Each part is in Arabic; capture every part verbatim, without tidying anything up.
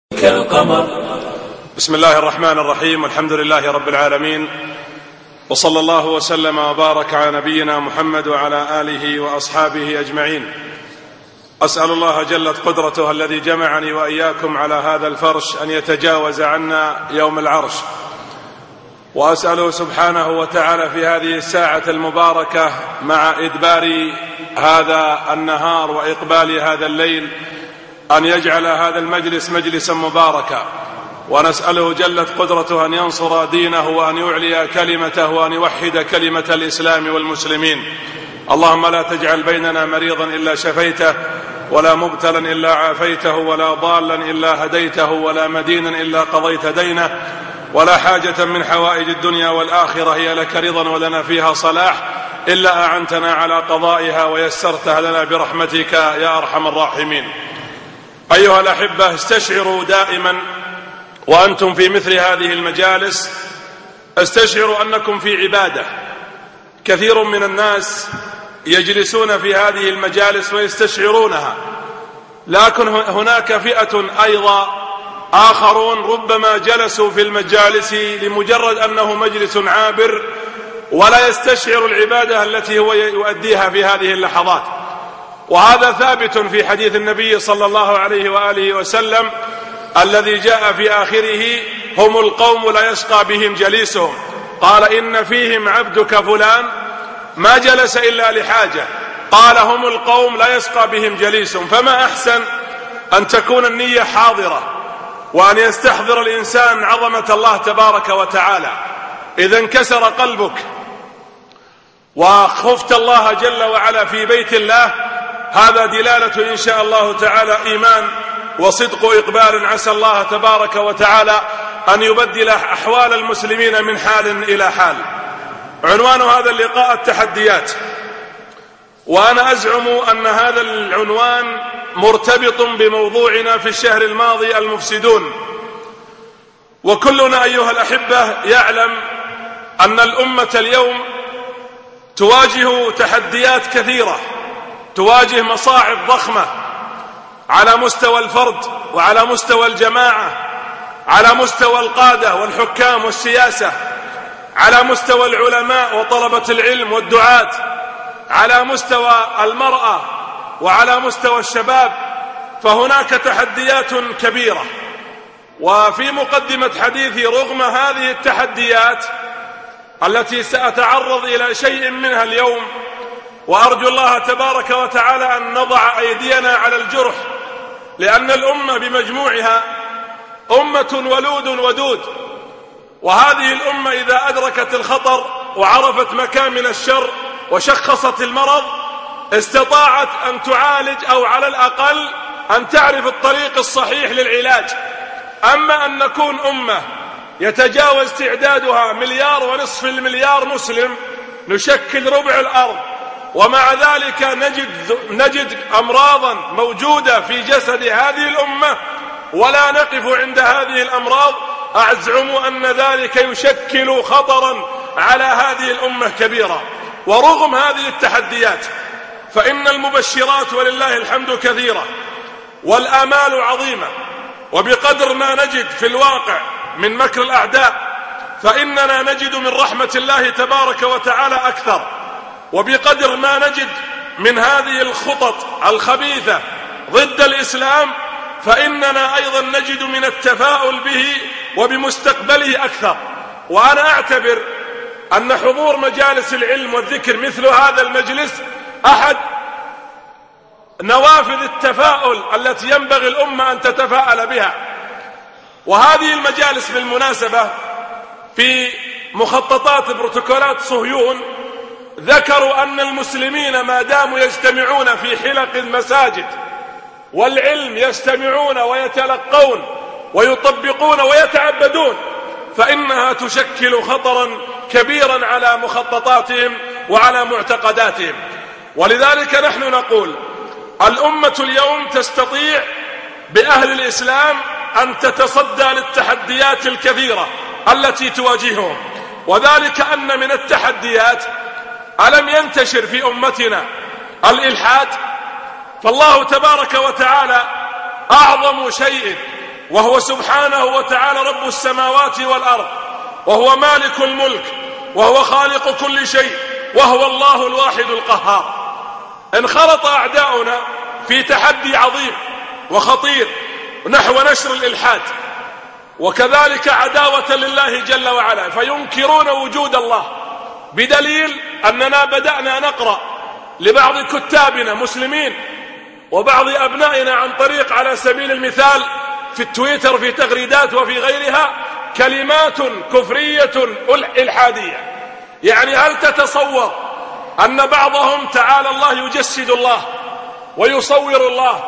كالقمر. بسم الله الرحمن الرحيم، والحمد لله رب العالمين، وصلى الله وسلم وبارك على نبينا محمد وعلى آله وأصحابه أجمعين. أسأل الله جلت قدرته الذي جمعني وإياكم على هذا الفرش أن يتجاوز عنا يوم العرش، وأسأله سبحانه وتعالى في هذه الساعة المباركة مع إدبار هذا النهار وإقبال هذا الليل أن يجعل هذا المجلس مجلسا مباركا، ونسأله جلت قدرته أن ينصر دينه وأن يعلي كلمته وأن يوحد كلمة الإسلام والمسلمين. اللهم لا تجعل بيننا مريضا إلا شفيته، ولا مبتلا إلا عافيته، ولا ضالا إلا هديته، ولا مدينا إلا قضيت دينه، ولا حاجة من حوائج الدنيا والآخرة هي لك رضا ولنا فيها صلاح إلا أعنتنا على قضائها ويسرتها لنا برحمتك يا أرحم الراحمين. أيها الأحبة، استشعروا دائما وأنتم في مثل هذه المجالس، استشعروا أنكم في عبادة. كثير من الناس يجلسون في هذه المجالس ويستشعرونها، لكن هناك فئة أيضا آخرون ربما جلسوا في المجالس لمجرد أنه مجلس عابر ولا يستشعر العبادة التي هو يؤديها في هذه اللحظات. وهذا ثابت في حديث النبي صلى الله عليه وآله وسلم الذي جاء في آخره: هم القوم لا يشقى بهم جليسهم. قال: إن فيهم عبدك فلان ما جلس إلا لحاجة. قال: هم القوم لا يشقى بهم جليسهم. فما أحسن أن تكون النية حاضرة وأن يستحضر الإنسان عظمة الله تبارك وتعالى. إذا انكسر قلبك وخفت الله جل وعلا في بيت الله، هذا دلالة إن شاء الله تعالى إيمان وصدق إقبال. عسى الله تبارك وتعالى أن يبدل أحوال المسلمين من حال إلى حال. عنوان هذا اللقاء التحديات، وأنا أزعم أن هذا العنوان مرتبط بموضوعنا في الشهر الماضي: المفسدون. وكلنا أيها الأحبة يعلم أن الأمة اليوم تواجه تحديات كثيرة، تواجه مصاعب ضخمة على مستوى الفرد وعلى مستوى الجماعة، على مستوى القادة والحكام والسياسة، على مستوى العلماء وطلبة العلم والدعاة، على مستوى المرأة وعلى مستوى الشباب. فهناك تحديات كبيرة. وفي مقدمة حديثي رغم هذه التحديات التي سأتعرض إلى شيء منها اليوم، وأرجو الله تبارك وتعالى أن نضع أيدينا على الجرح، لأن الأمة بمجموعها أمة ولود ودود. وهذه الأمة إذا أدركت الخطر وعرفت مكامن الشر وشخصت المرض استطاعت أن تعالج، أو على الأقل أن تعرف الطريق الصحيح للعلاج. أما أن نكون أمة يتجاوز تعدادها مليار ونصف المليار مسلم، نشكل ربع الأرض، ومع ذلك نجد, نجد أمراضا موجودة في جسد هذه الأمة ولا نقف عند هذه الأمراض، أزعم أن ذلك يشكل خطرا على هذه الأمة كبيرا. ورغم هذه التحديات فإن المبشرات ولله الحمد كثيرة والآمال عظيمة، وبقدر ما نجد في الواقع من مكر الأعداء فإننا نجد من رحمة الله تبارك وتعالى أكثر، وبقدر ما نجد من هذه الخطط الخبيثة ضد الإسلام فإننا أيضا نجد من التفاؤل به وبمستقبله أكثر. وأنا أعتبر أن حضور مجالس العلم والذكر مثل هذا المجلس أحد نوافذ التفاؤل التي ينبغي الأمة أن تتفاءل بها. وهذه المجالس بالمناسبة في مخططات بروتوكولات صهيون ذكروا أن المسلمين ما داموا يجتمعون في حلق المساجد والعلم يجتمعون ويتلقون ويطبقون ويتعبدون فإنها تشكل خطرا كبيرا على مخططاتهم وعلى معتقداتهم. ولذلك نحن نقول الأمة اليوم تستطيع بأهل الإسلام أن تتصدى للتحديات الكثيرة التي تواجههم. وذلك أن من التحديات ألم ينتشر في أمتنا الإلحاد؟ فالله تبارك وتعالى أعظم شيء وهو سبحانه وتعالى رب السماوات والأرض، وهو مالك الملك، وهو خالق كل شيء، وهو الله الواحد القهار. انخرط أعداؤنا في تحدي عظيم وخطير نحو نشر الإلحاد، وكذلك عداوة لله جل وعلا، فينكرون وجود الله، بدليل أننا بدأنا نقرأ لبعض كتابنا مسلمين وبعض أبنائنا عن طريق على سبيل المثال في التويتر في تغريدات وفي غيرها كلمات كفرية إلحادية. يعني هل تتصور أن بعضهم تعالى الله يجسد الله ويصور الله،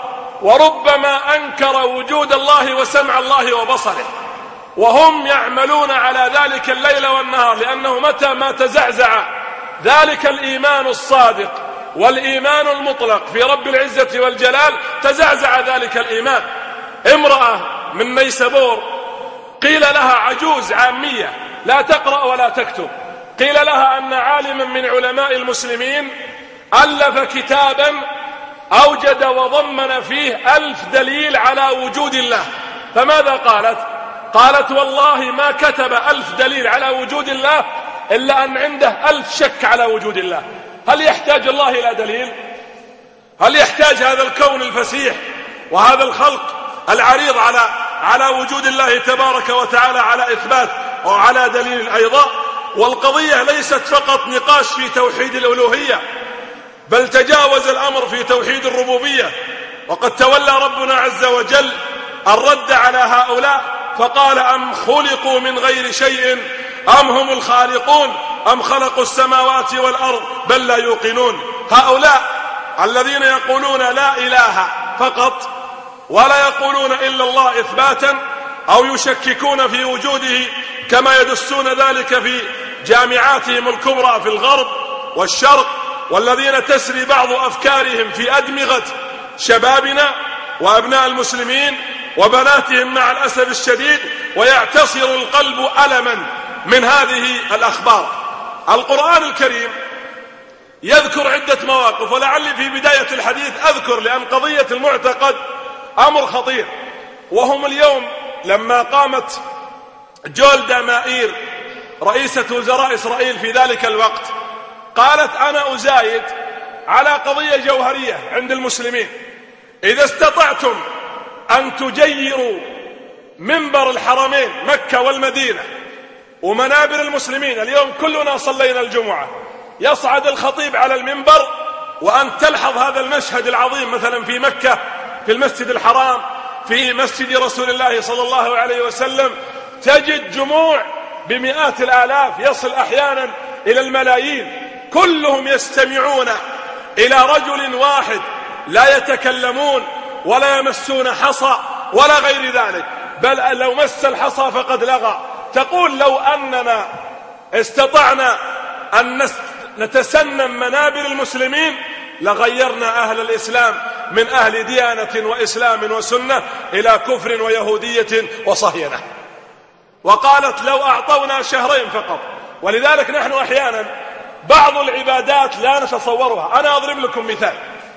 وربما أنكر وجود الله وسمع الله وبصره، وهم يعملون على ذلك الليل والنهار، لأنه متى ما تزعزع ذلك الإيمان الصادق والإيمان المطلق في رب العزة والجلال تزعزع ذلك الإيمان. امرأة من نيسابور قيل لها، عجوز عامية لا تقرأ ولا تكتب، قيل لها أن عالما من علماء المسلمين ألف كتابا أوجد وضمن فيه ألف دليل على وجود الله، فماذا قالت؟ قالت والله ما كتب ألف دليل على وجود الله إلا أن عنده ألف شك على وجود الله. هل يحتاج الله إلى دليل؟ هل يحتاج هذا الكون الفسيح وهذا الخلق العريض على على وجود الله تبارك وتعالى على إثبات وعلى دليل أيضا؟ والقضية ليست فقط نقاش في توحيد الألوهية، بل تجاوز الأمر في توحيد الربوبية. وقد تولى ربنا عز وجل الرد على هؤلاء فقال أم خلقوا من غير شيء أم هم الخالقون أم خلقوا السماوات والأرض بل لا يوقنون. هؤلاء الذين يقولون لا إله فقط ولا يقولون إلا الله إثباتا أو يشككون في وجوده كما يدسون ذلك في جامعاتهم الكبرى في الغرب والشرق، والذين تسري بعض أفكارهم في أدمغة شبابنا وأبناء المسلمين وبناتهم مع الأسف الشديد، ويعتصر القلب ألما من هذه الأخبار. القرآن الكريم يذكر عدة مواقف، ولعلي في بداية الحديث أذكر، لأن قضية المعتقد أمر خطير. وهم اليوم لما قامت جولدا مائير رئيسة وزراء إسرائيل في ذلك الوقت قالت أنا أزايد على قضية جوهرية عند المسلمين، إذا استطعتم أن تجيروا منبر الحرمين مكة والمدينة ومنابر المسلمين، اليوم كلنا صلينا الجمعة، يصعد الخطيب على المنبر وأن تلحظ هذا المشهد العظيم مثلا في مكة في المسجد الحرام في مسجد رسول الله صلى الله عليه وسلم، تجد جموع بمئات الآلاف يصل أحيانا إلى الملايين، كلهم يستمعون إلى رجل واحد، لا يتكلمون ولا يمسون حصى ولا غير ذلك، بل لو مس الحصى فقد لغى. تقول لو أننا استطعنا أن نتسنم منابر المسلمين لغيرنا أهل الإسلام من أهل ديانة وإسلام وسنة إلى كفر ويهودية وصهينة. وقالت لو أعطونا شهرين فقط. ولذلك نحن أحيانا بعض العبادات لا نتصورها. أنا أضرب لكم مثال.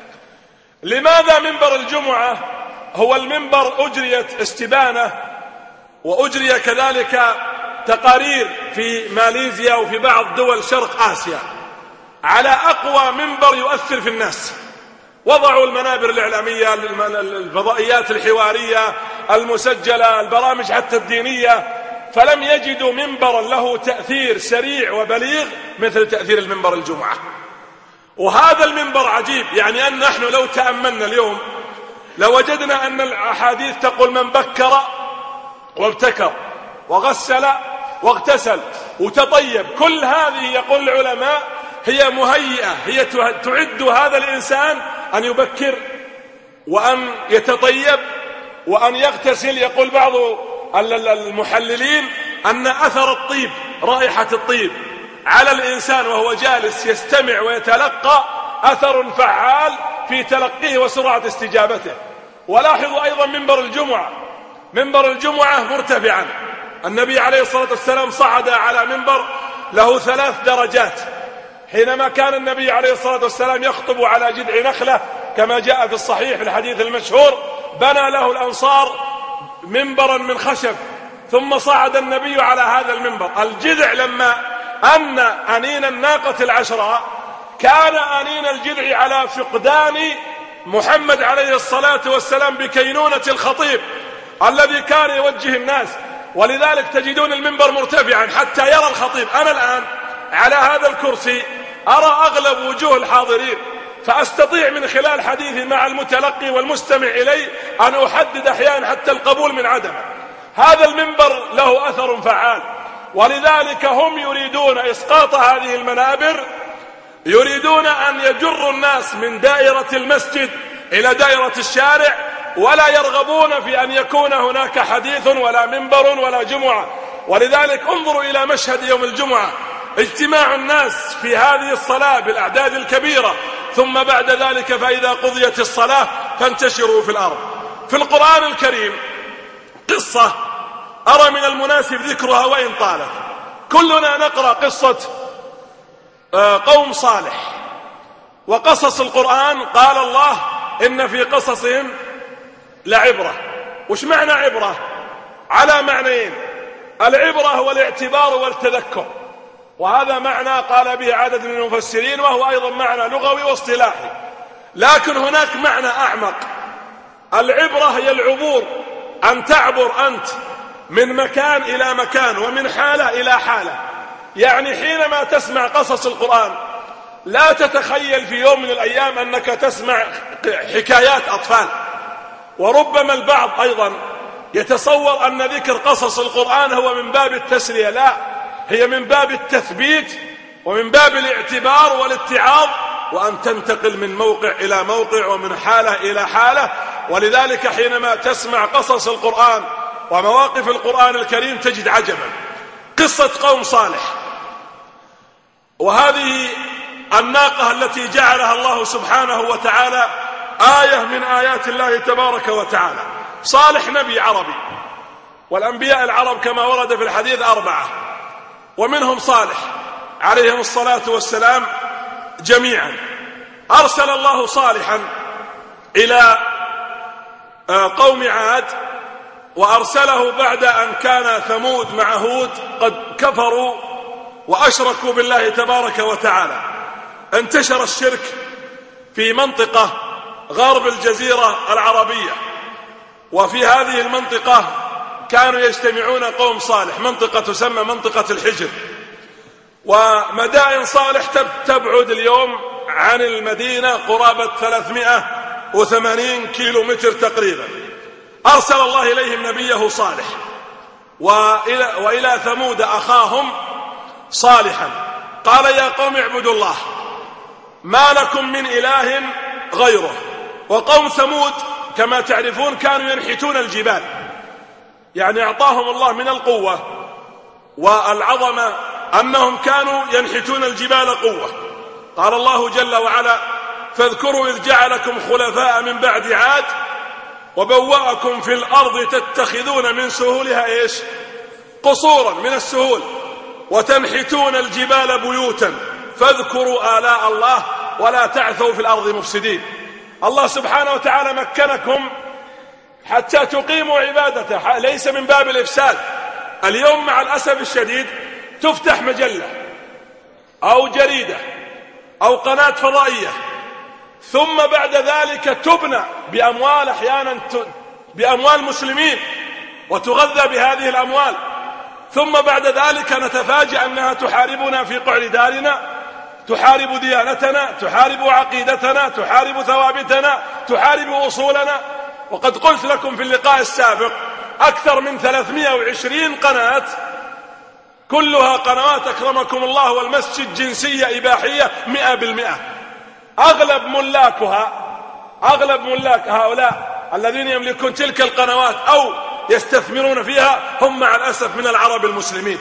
لماذا منبر الجمعة هو المنبر أجريت استبانة وأجري كذلك تقارير في ماليزيا وفي بعض دول شرق آسيا على أقوى منبر يؤثر في الناس؟ وضعوا المنابر الإعلامية، الفضائيات الحوارية المسجلة، البرامج حتى الدينية، فلم يجدوا منبرا له تأثير سريع وبليغ مثل تأثير المنبر الجمعة. وهذا المنبر عجيب، يعني أن نحن لو تأملنا اليوم لوجدنا أن الأحاديث تقول من بكر وابتكر وغسل واغتسل وتطيب، كل هذه يقول العلماء هي مهيئة، هي تعد هذا الإنسان أن يبكر وأن يتطيب وأن يغتسل. يقول بعض المحللين أن أثر الطيب، رائحة الطيب على الإنسان وهو جالس يستمع ويتلقى أثر فعال في تلقيه وسرعة استجابته. ولاحظوا أيضا منبر الجمعة، منبر الجمعة مرتفعا، النبي عليه الصلاة والسلام صعد على منبر له ثلاث درجات. حينما كان النبي عليه الصلاة والسلام يخطب على جذع نخلة كما جاء في الصحيح في الحديث المشهور، بنى له الأنصار منبرا من خشب، ثم صعد النبي على هذا المنبر. الجذع لما أن أنين الناقة العشراء كان أنين الجذع على فقدان محمد عليه الصلاة والسلام بكينونة الخطيب الذي كان يوجه الناس، ولذلك تجدون المنبر مرتفعا حتى يرى الخطيب. أنا الآن على هذا الكرسي أرى أغلب وجوه الحاضرين، فأستطيع من خلال حديثي مع المتلقي والمستمع إلي أن أحدد أحيانا حتى القبول من عدمه. هذا المنبر له أثر فعال، ولذلك هم يريدون إسقاط هذه المنابر، يريدون أن يجروا الناس من دائرة المسجد إلى دائرة الشارع، ولا يرغبون في أن يكون هناك حديث ولا منبر ولا جمعة. ولذلك انظروا إلى مشهد يوم الجمعة، اجتماع الناس في هذه الصلاة بالأعداد الكبيرة، ثم بعد ذلك فإذا قضيت الصلاة فانتشروا في الأرض. في القرآن الكريم قصة أرى من المناسب ذكرها وإن طالت. كلنا نقرأ قصة قوم صالح، وقصص القرآن قال الله إن في قصصهم لعبرة. وش معنى عبرة؟ على معنيين: العبرة هو الاعتبار والتذكر، وهذا معنى قال به عدد من المفسرين، وهو أيضا معنى لغوي واصطلاحي. لكن هناك معنى أعمق. العبرة هي العبور، أن تعبر أنت من مكان إلى مكان ومن حالة إلى حالة. يعني حينما تسمع قصص القرآن لا تتخيل في يوم من الأيام أنك تسمع حكايات أطفال. وربما البعض أيضا يتصور أن ذكر قصص القرآن هو من باب التسلية، لا، هي من باب التثبيت ومن باب الاعتبار والاتعاظ، وأن تنتقل من موقع إلى موقع ومن حالة إلى حالة. ولذلك حينما تسمع قصص القرآن ومواقف القرآن الكريم تجد عجبا. قصة قوم صالح، وهذه الناقة التي جعلها الله سبحانه وتعالى آية من آيات الله تبارك وتعالى. صالح نبي عربي، والأنبياء العرب كما ورد في الحديث أربعة، ومنهم صالح عليهم الصلاة والسلام جميعا. أرسل الله صالحا إلى قوم عاد، وأرسله بعد أن كان ثمود مع هود قد كفروا وأشركوا بالله تبارك وتعالى. انتشر الشرك في منطقة غرب الجزيرة العربية، وفي هذه المنطقة كانوا يجتمعون قوم صالح، منطقة تسمى منطقة الحجر. ومدائن صالح تبعد اليوم عن المدينة قرابة ثلاثمائة وثمانين كيلو متر تقريبا. أرسل الله إليهم نبيه صالح، وإلى, وإلى ثمود أخاهم صالحا، قال يا قوم اعبدوا الله ما لكم من إله غيره. وقوم ثمود كما تعرفون كانوا ينحتون الجبال، يعني أعطاهم الله من القوة والعظمة أنهم كانوا ينحتون الجبال قوة. قال الله جل وعلا فاذكروا إذ جعلكم خلفاء من بعد عاد وبوأكم في الأرض تتخذون من سهولها إيش؟ قصورا من السهول، وتنحتون الجبال بيوتا فاذكروا آلاء الله ولا تعثوا في الأرض مفسدين. الله سبحانه وتعالى مكنكم حتى تقيموا عبادته، ليس من باب الإفساد. اليوم مع الأسف الشديد تفتح مجلة أو جريدة أو قناة فضائية، ثم بعد ذلك تبنى بأموال، أحيانا بأموال مسلمين، وتغذى بهذه الأموال، ثم بعد ذلك نتفاجأ أنها تحاربنا في قعر دارنا، تحارب ديانتنا، تحارب عقيدتنا، تحارب ثوابتنا، تحارب أصولنا. وقد قلت لكم في اللقاء السابق أكثر من ثلاثمائة وعشرين قناة، كلها قنوات أكرمكم الله والمسجد جنسية إباحية مئة بالمئة. أغلب ملاكها أغلب ملاك هؤلاء الذين يملكون تلك القنوات أو يستثمرون فيها هم مع الأسف من العرب المسلمين،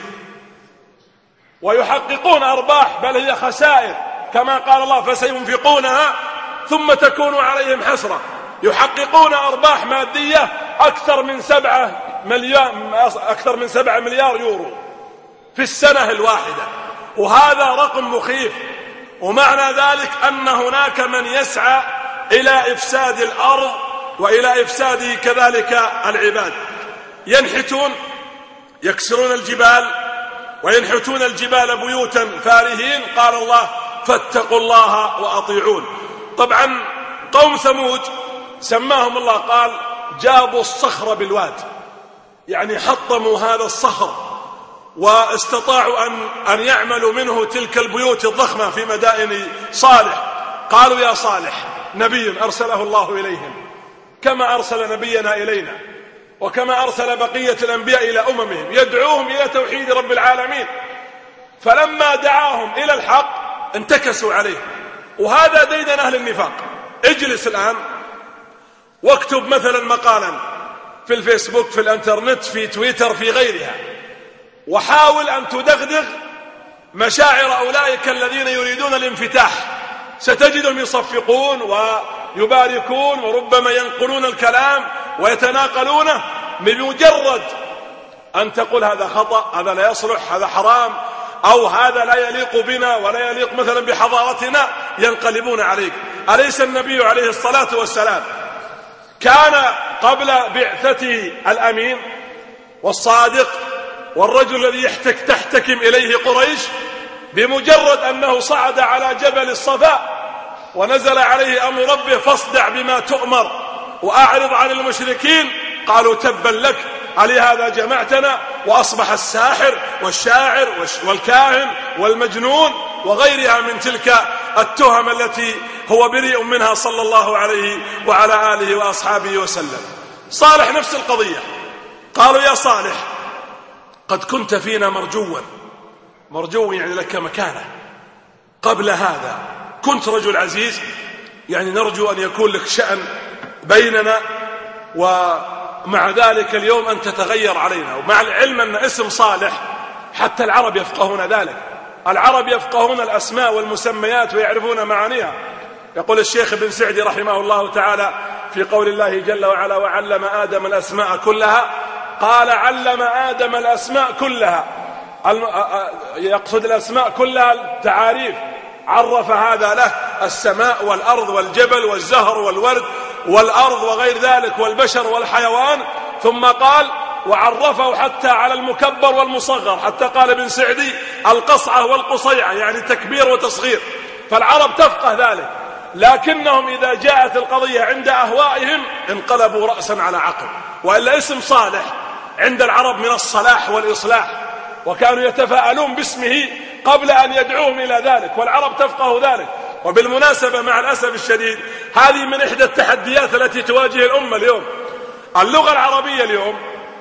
ويحققون أرباح، بل هي خسائر كما قال الله فسينفقونها ثم تكون عليهم حسرة. يحققون أرباح مادية أكثر من سبعة مليار أكثر من سبعة مليار يورو في السنة الواحدة، وهذا رقم مخيف. ومعنى ذلك أن هناك من يسعى إلى إفساد الأرض وإلى إفساد كذلك العباد. ينحتون يكسرون الجبال وينحتون الجبال بيوتا فارهين. قال الله فاتقوا الله وأطيعون. طبعا قوم ثمود سماهم الله قال جابوا الصخر بالواد، يعني حطموا هذا الصخر واستطاعوا أن, أن يعملوا منه تلك البيوت الضخمة في مدائن صالح. قالوا يا صالح نبي أرسله الله إليهم كما أرسل نبينا إلينا وكما أرسل بقية الأنبياء إلى أممهم يدعوهم إلى توحيد رب العالمين. فلما دعاهم إلى الحق انتكسوا عليه. وهذا ديدن أهل النفاق. اجلس الآن واكتب مثلا مقالا في الفيسبوك في الانترنت في تويتر في غيرها، وحاول أن تدغدغ مشاعر أولئك الذين يريدون الانفتاح. ستجدهم يصفقون ويباركون وربما ينقلون الكلام ويتناقلونه بمجرد أن تقول هذا خطأ، هذا لا يصلح، هذا حرام، أو هذا لا يليق بنا ولا يليق مثلا بحضارتنا، ينقلبون عليك. أليس النبي عليه الصلاة والسلام كان قبل بعثته الأمين والصادق والرجل الذي يحتك تحتكم إليه قريش؟ بمجرد أنه صعد على جبل الصفا ونزل عليه أمر ربه فاصدع بما تؤمر وأعرض عن المشركين، قالوا تبا لك، علهذا جمعتنا؟ وأصبح الساحر والشاعر والكاهن والمجنون وغيرها من تلك التهم التي هو بريء منها صلى الله عليه وعلى آله وأصحابه وسلم. صالح نفس القضية. قالوا يا صالح قد كنت فينا مرجوا، مرجو يعني لك مكانة، قبل هذا كنت رجل عزيز، يعني نرجو أن يكون لك شأن بيننا، ومع ذلك اليوم أن تتغير علينا. ومع العلم أن اسم صالح حتى العرب يفقهون ذلك، العرب يفقهون الأسماء والمسميات ويعرفون معانيها. يقول الشيخ ابن سعدي رحمه الله تعالى في قول الله جل وعلا وعلم آدم الأسماء كلها، قال علم آدم الأسماء كلها، يقصد الأسماء كلها التعاريف، عرف هذا له السماء والأرض والجبل والزهر والورد والأرض وغير ذلك والبشر والحيوان، ثم قال وعرفه حتى على المكبر والمصغر، حتى قال ابن سعدي القصعة والقصيعة، يعني تكبير وتصغير. فالعرب تفقه ذلك، لكنهم إذا جاءت القضية عند أهوائهم انقلبوا رأسا على عقب. وإلا اسم صالح عند العرب من الصلاح والإصلاح، وكانوا يتفاءلون باسمه قبل أن يدعوهم إلى ذلك، والعرب تفقه ذلك. وبالمناسبة مع الأسف الشديد هذه من إحدى التحديات التي تواجه الأمة اليوم. اللغة العربية اليوم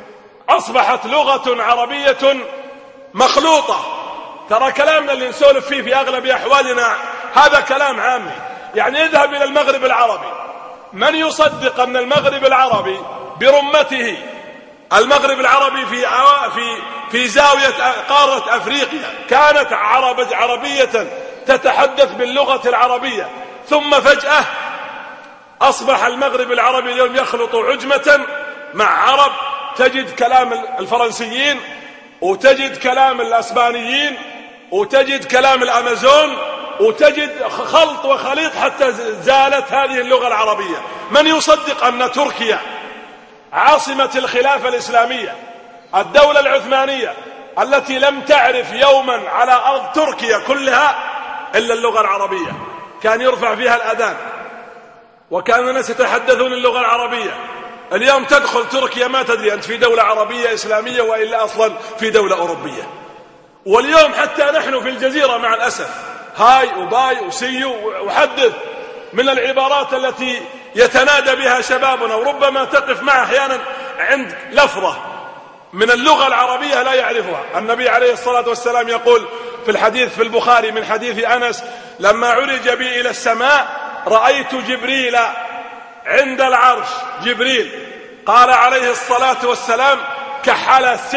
أصبحت لغة عربية مخلوطة. ترى كلامنا اللي نسولف فيه في أغلب أحوالنا هذا كلام عامي، يعني اذهب إلى المغرب العربي، من يصدق أن المغرب العربي برمته، المغرب العربي في في في زاوية قارة أفريقيا كانت عرب عربية تتحدث باللغة العربية، ثم فجأة أصبح المغرب العربي اليوم يخلط عجمة مع عرب، تجد كلام الفرنسيين وتجد كلام الأسبانيين وتجد كلام الأمازون وتجد خلط وخليط حتى زالت هذه اللغة العربية. من يصدق أن تركيا عاصمة الخلافة الإسلامية، الدولة العثمانية التي لم تعرف يوما على أرض تركيا كلها إلا اللغة العربية، كان يرفع فيها الأذان وكان الناس يتحدثون اللغة العربية. اليوم تدخل تركيا ما تدري أنت في دولة عربية إسلامية وإلا أصلا في دولة أوروبية. واليوم حتى نحن في الجزيرة مع الأسف هاي وباي وسيو وحدث من العبارات التي يتنادى بها شبابنا، وربما تقف معه أحيانا عند لفظة من اللغة العربية لا يعرفها. النبي عليه الصلاة والسلام يقول في الحديث في البخاري من حديث أنس لما عرج بي إلى السماء رأيت جبريل عند العرش، جبريل قال عليه الصلاة والسلام كحلس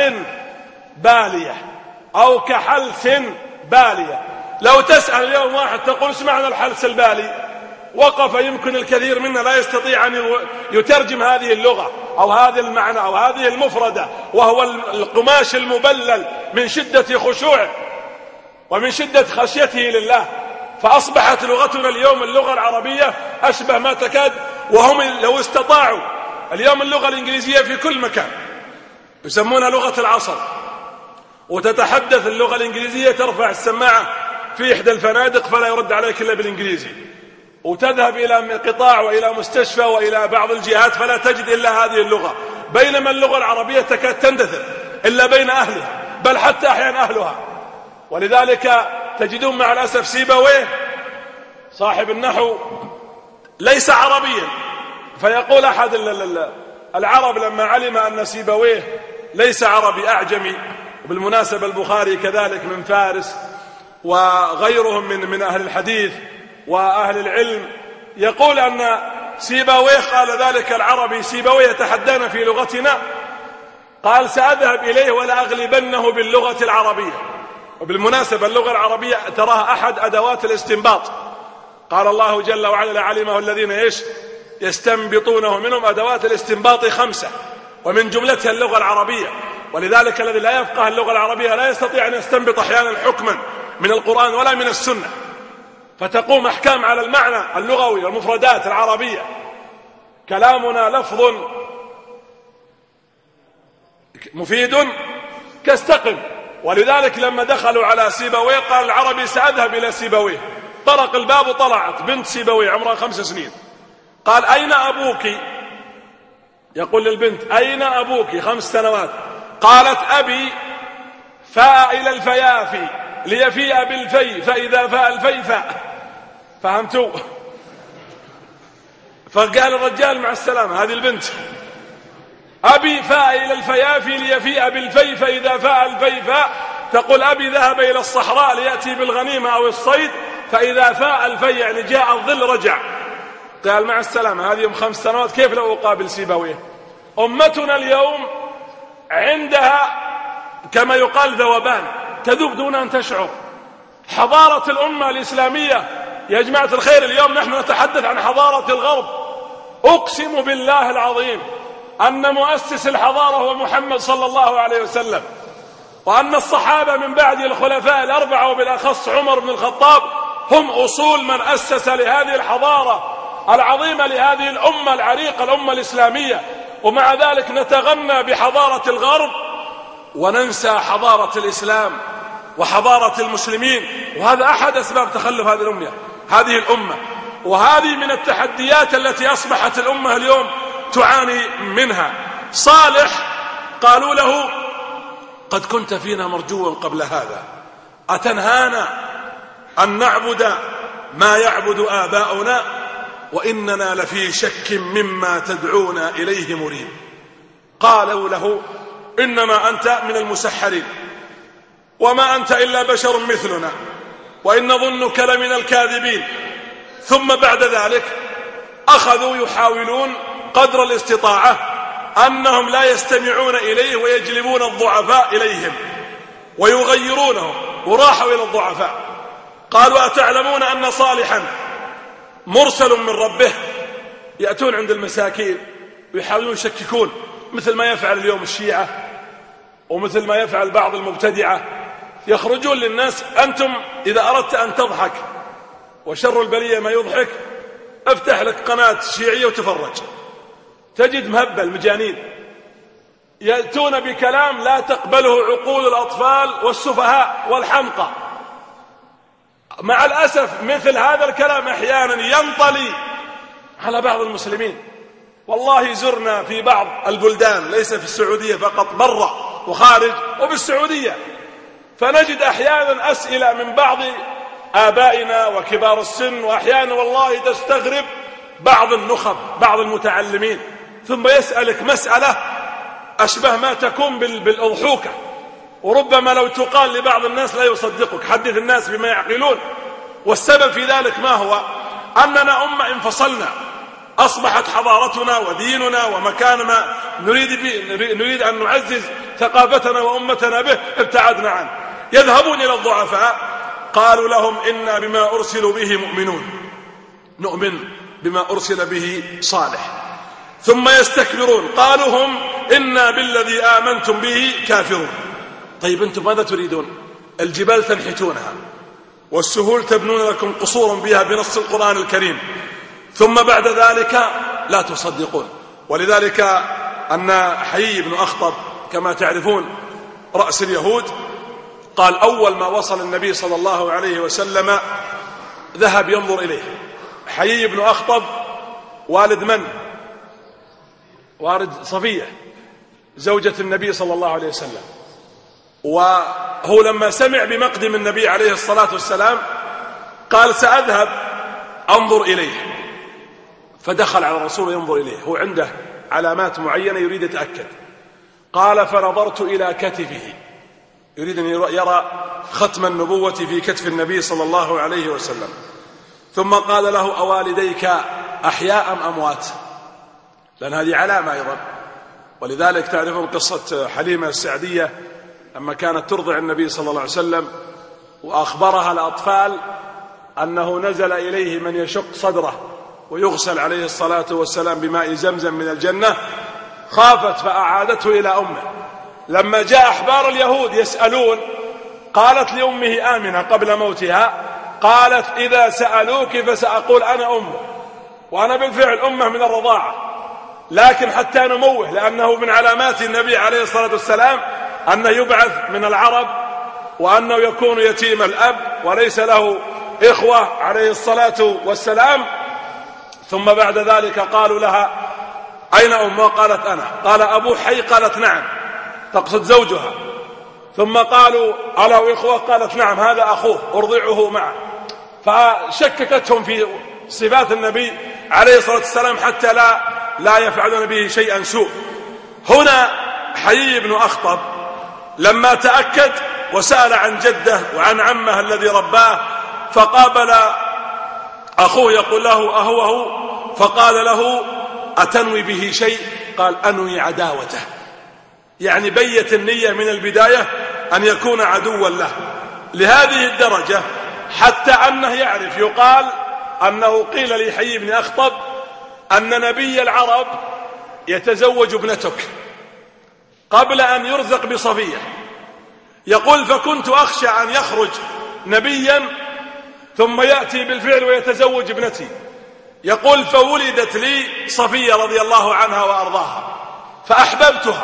بالية أو كحلس بالية. لو تسأل اليوم واحد تقول ايش معنى الحلس البالي، وقف يمكن الكثير منا لا يستطيع أن يترجم هذه اللغة أو هذا المعنى أو هذه المفردة، وهو القماش المبلل من شدة خشوعه ومن شدة خشيته لله. فأصبحت لغتنا اليوم اللغة العربية أشبه ما تكاد، وهم لو استطاعوا اليوم اللغة الإنجليزية في كل مكان، يسمونها لغة العصر، وتتحدث اللغة الإنجليزية، ترفع السماعة في إحدى الفنادق فلا يرد عليك إلا بالإنجليزي، وتذهب إلى قطاع وإلى مستشفى وإلى بعض الجهات فلا تجد إلا هذه اللغة، بينما اللغة العربية تكاد تندثر إلا بين أهلها، بل حتى أحيانا أهلها. ولذلك تجدون مع الأسف سيبويه صاحب النحو ليس عربيا، فيقول أحد العرب لما علم أن سيبويه ليس عربي أعجمي، وبالمناسبة البخاري كذلك من فارس وغيرهم من من أهل الحديث وأهل العلم، يقول أن سيبويه قال ذلك العربي سيبويه يتحدانا في لغتنا، قال سأذهب إليه ولا أغلبنه باللغة العربية. وبالمناسبة اللغة العربية تراها أحد أدوات الاستنباط، قال الله جل وعلا لعلمه الذين إيش يستنبطونه منهم. أدوات الاستنباط خمسة ومن جملتها اللغة العربية، ولذلك الذي لا يفقه اللغة العربية لا يستطيع أن يستنبط أحيانا حكما من القرآن ولا من السنة، فتقوم أحكام على المعنى اللغوي والمفردات العربية. كلامنا لفظ مفيد كاستقم. ولذلك لما دخلوا على سيبويه قال العربي سأذهب إلى سيبويه، طرق الباب وطلعت بنت سيبويه عمرها خمس سنين، قال أين أبوك؟ يقول للبنت أين أبوك؟ خمس سنوات. قالت أبي فاء إلى الفيافي ليفيء بالفي فإذا فاء الفي فاء. فهمتوا؟ فقال الرجال مع السلامة، هذه البنت أبي فاء إلى الفيافي ليفيء بالفي فإذا فاء الفي فاء، تقول أبي ذهب إلى الصحراء ليأتي بالغنيمة أو الصيد فإذا فاء الفي يعني جاء الظل رجع. قال مع السلامة، هذه يوم خمس سنوات كيف لو أقابل سيبويه؟ أمتنا اليوم عندها كما يقال ذوبان، تذوب دون أن تشعر. حضارة الأمة الإسلامية يا جماعة الخير، اليوم نحن نتحدث عن حضارة الغرب. أقسم بالله العظيم أن مؤسس الحضارة هو محمد صلى الله عليه وسلم، وأن الصحابة من بعد الخلفاء الأربعة وبالأخص عمر بن الخطاب هم أصول من أسس لهذه الحضارة العظيمة، لهذه الأمة العريقة الأمة الإسلامية. ومع ذلك نتغنى بحضارة الغرب وننسى حضارة الإسلام وحضارة المسلمين، وهذا أحد أسباب تخلف هذه الأمة هذه الأمة وهذه من التحديات التي أصبحت الأمة اليوم تعاني منها. صالح قالوا له قد كنت فينا مرجوا قبل هذا، أتنهانا أن نعبد ما يعبد آباؤنا وإننا لفي شك مما تدعونا إليه مريب. قالوا له إنما أنت من المسحرين وما أنت إلا بشر مثلنا وإن نظنك لمن الكاذبين. ثم بعد ذلك أخذوا يحاولون قدر الاستطاعة أنهم لا يستمعون إليه ويجلبون الضعفاء إليهم ويغيرونهم، وراحوا إلى الضعفاء. قالوا أتعلمون أن صالحا مرسل من ربه؟ يأتون عند المساكين ويحاولون يشككون، مثل ما يفعل اليوم الشيعة ومثل ما يفعل بعض المبتدعة، يخرجون للناس أنتم إذا أردت أن تضحك وشر البلية ما يضحك، افتح لك قناة شيعية وتفرج، تجد مهبل مجانين يأتون بكلام لا تقبله عقول الأطفال والسفهاء والحمقى. مع الأسف مثل هذا الكلام أحيانا ينطلي على بعض المسلمين. والله زرنا في بعض البلدان ليس في السعودية فقط، برا وخارج وبالسعودية، فنجد أحيانا أسئلة من بعض آبائنا وكبار السن، وأحيانا والله تستغرب بعض النخب بعض المتعلمين، ثم يسألك مسألة أشبه ما تكون بالأضحوكة، وربما لو تقال لبعض الناس لا يصدقك. حدث الناس بما يعقلون. والسبب في ذلك ما هو؟ أننا أمة انفصلنا، أصبحت حضارتنا وديننا ومكان ما نريد, نريد أن نعزز ثقافتنا وأمتنا به ابتعدنا عنه. يذهبون إلى الضعفاء، قالوا لهم إنا بما أرسلوا به مؤمنون، نؤمن بما أرسل به صالح. ثم يستكبرون، قالوا هم إنا بالذي آمنتم به كافرون. طيب أنتم ماذا تريدون؟ الجبال تنحتونها والسهول تبنون لكم قصورا بها بنص القرآن الكريم، ثم بعد ذلك لا تصدقون. ولذلك أن حيي بن أخطب كما تعرفون رأس اليهود، قال أول ما وصل النبي صلى الله عليه وسلم ذهب ينظر إليه. حيي بن أخطب والد من؟ والد صفية زوجة النبي صلى الله عليه وسلم، وهو لما سمع بمقدم النبي عليه الصلاة والسلام قال سأذهب أنظر إليه، فدخل على الرسول ينظر إليه، هو عنده علامات معينة يريد يتأكد. قال فنظرت إلى كتفه، يريد أن يرى ختم النبوة في كتف النبي صلى الله عليه وسلم. ثم قال له أوالديك أحياء أم أموات؟ لأن هذه علامة أيضا. ولذلك تعرفون قصة حليمة السعدية لما كانت ترضع النبي صلى الله عليه وسلم وأخبرها الأطفال أنه نزل إليه من يشق صدره ويغسل عليه الصلاة والسلام بماء زمزم من الجنة، خافت فأعادته إلى أمه. لما جاء أحبار اليهود يسألون قالت لأمه آمنة قبل موتها، قالت إذا سألوك فسأقول أنا أمه، وأنا بالفعل أمه من الرضاعة، لكن حتى نموه، لأنه من علامات النبي عليه الصلاة والسلام أنه يبعث من العرب، وأنه يكون يتيم الأب وليس له إخوة عليه الصلاة والسلام. ثم بعد ذلك قالوا لها أين أمه؟ قالت أنا. قال أبو حي؟ قالت نعم، تقصد زوجها. ثم قالوا ألا إخوة؟ قالت نعم هذا أخوه أرضعه معه. فشككتهم في صفات النبي عليه الصلاة والسلام حتى لا لا يفعلون به شيئا سوء. هنا حيي بن أخطب لما تأكد وسأل عن جده وعن عمه الذي رباه، فقابل أخوه يقول له أهو أهو، فقال له أتنوي به شيء؟ قال أنوي عداوته، يعني بيت النية من البداية أن يكون عدوا له لهذه الدرجة، حتى أنه يعرف. يقال أنه قيل لحيي بن أخطب أن نبي العرب يتزوج ابنتك قبل أن يرزق بصفية. يقول فكنت أخشى أن يخرج نبيا ثم يأتي بالفعل ويتزوج ابنتي. يقول فولدت لي صفية رضي الله عنها وأرضاها، فأحببتها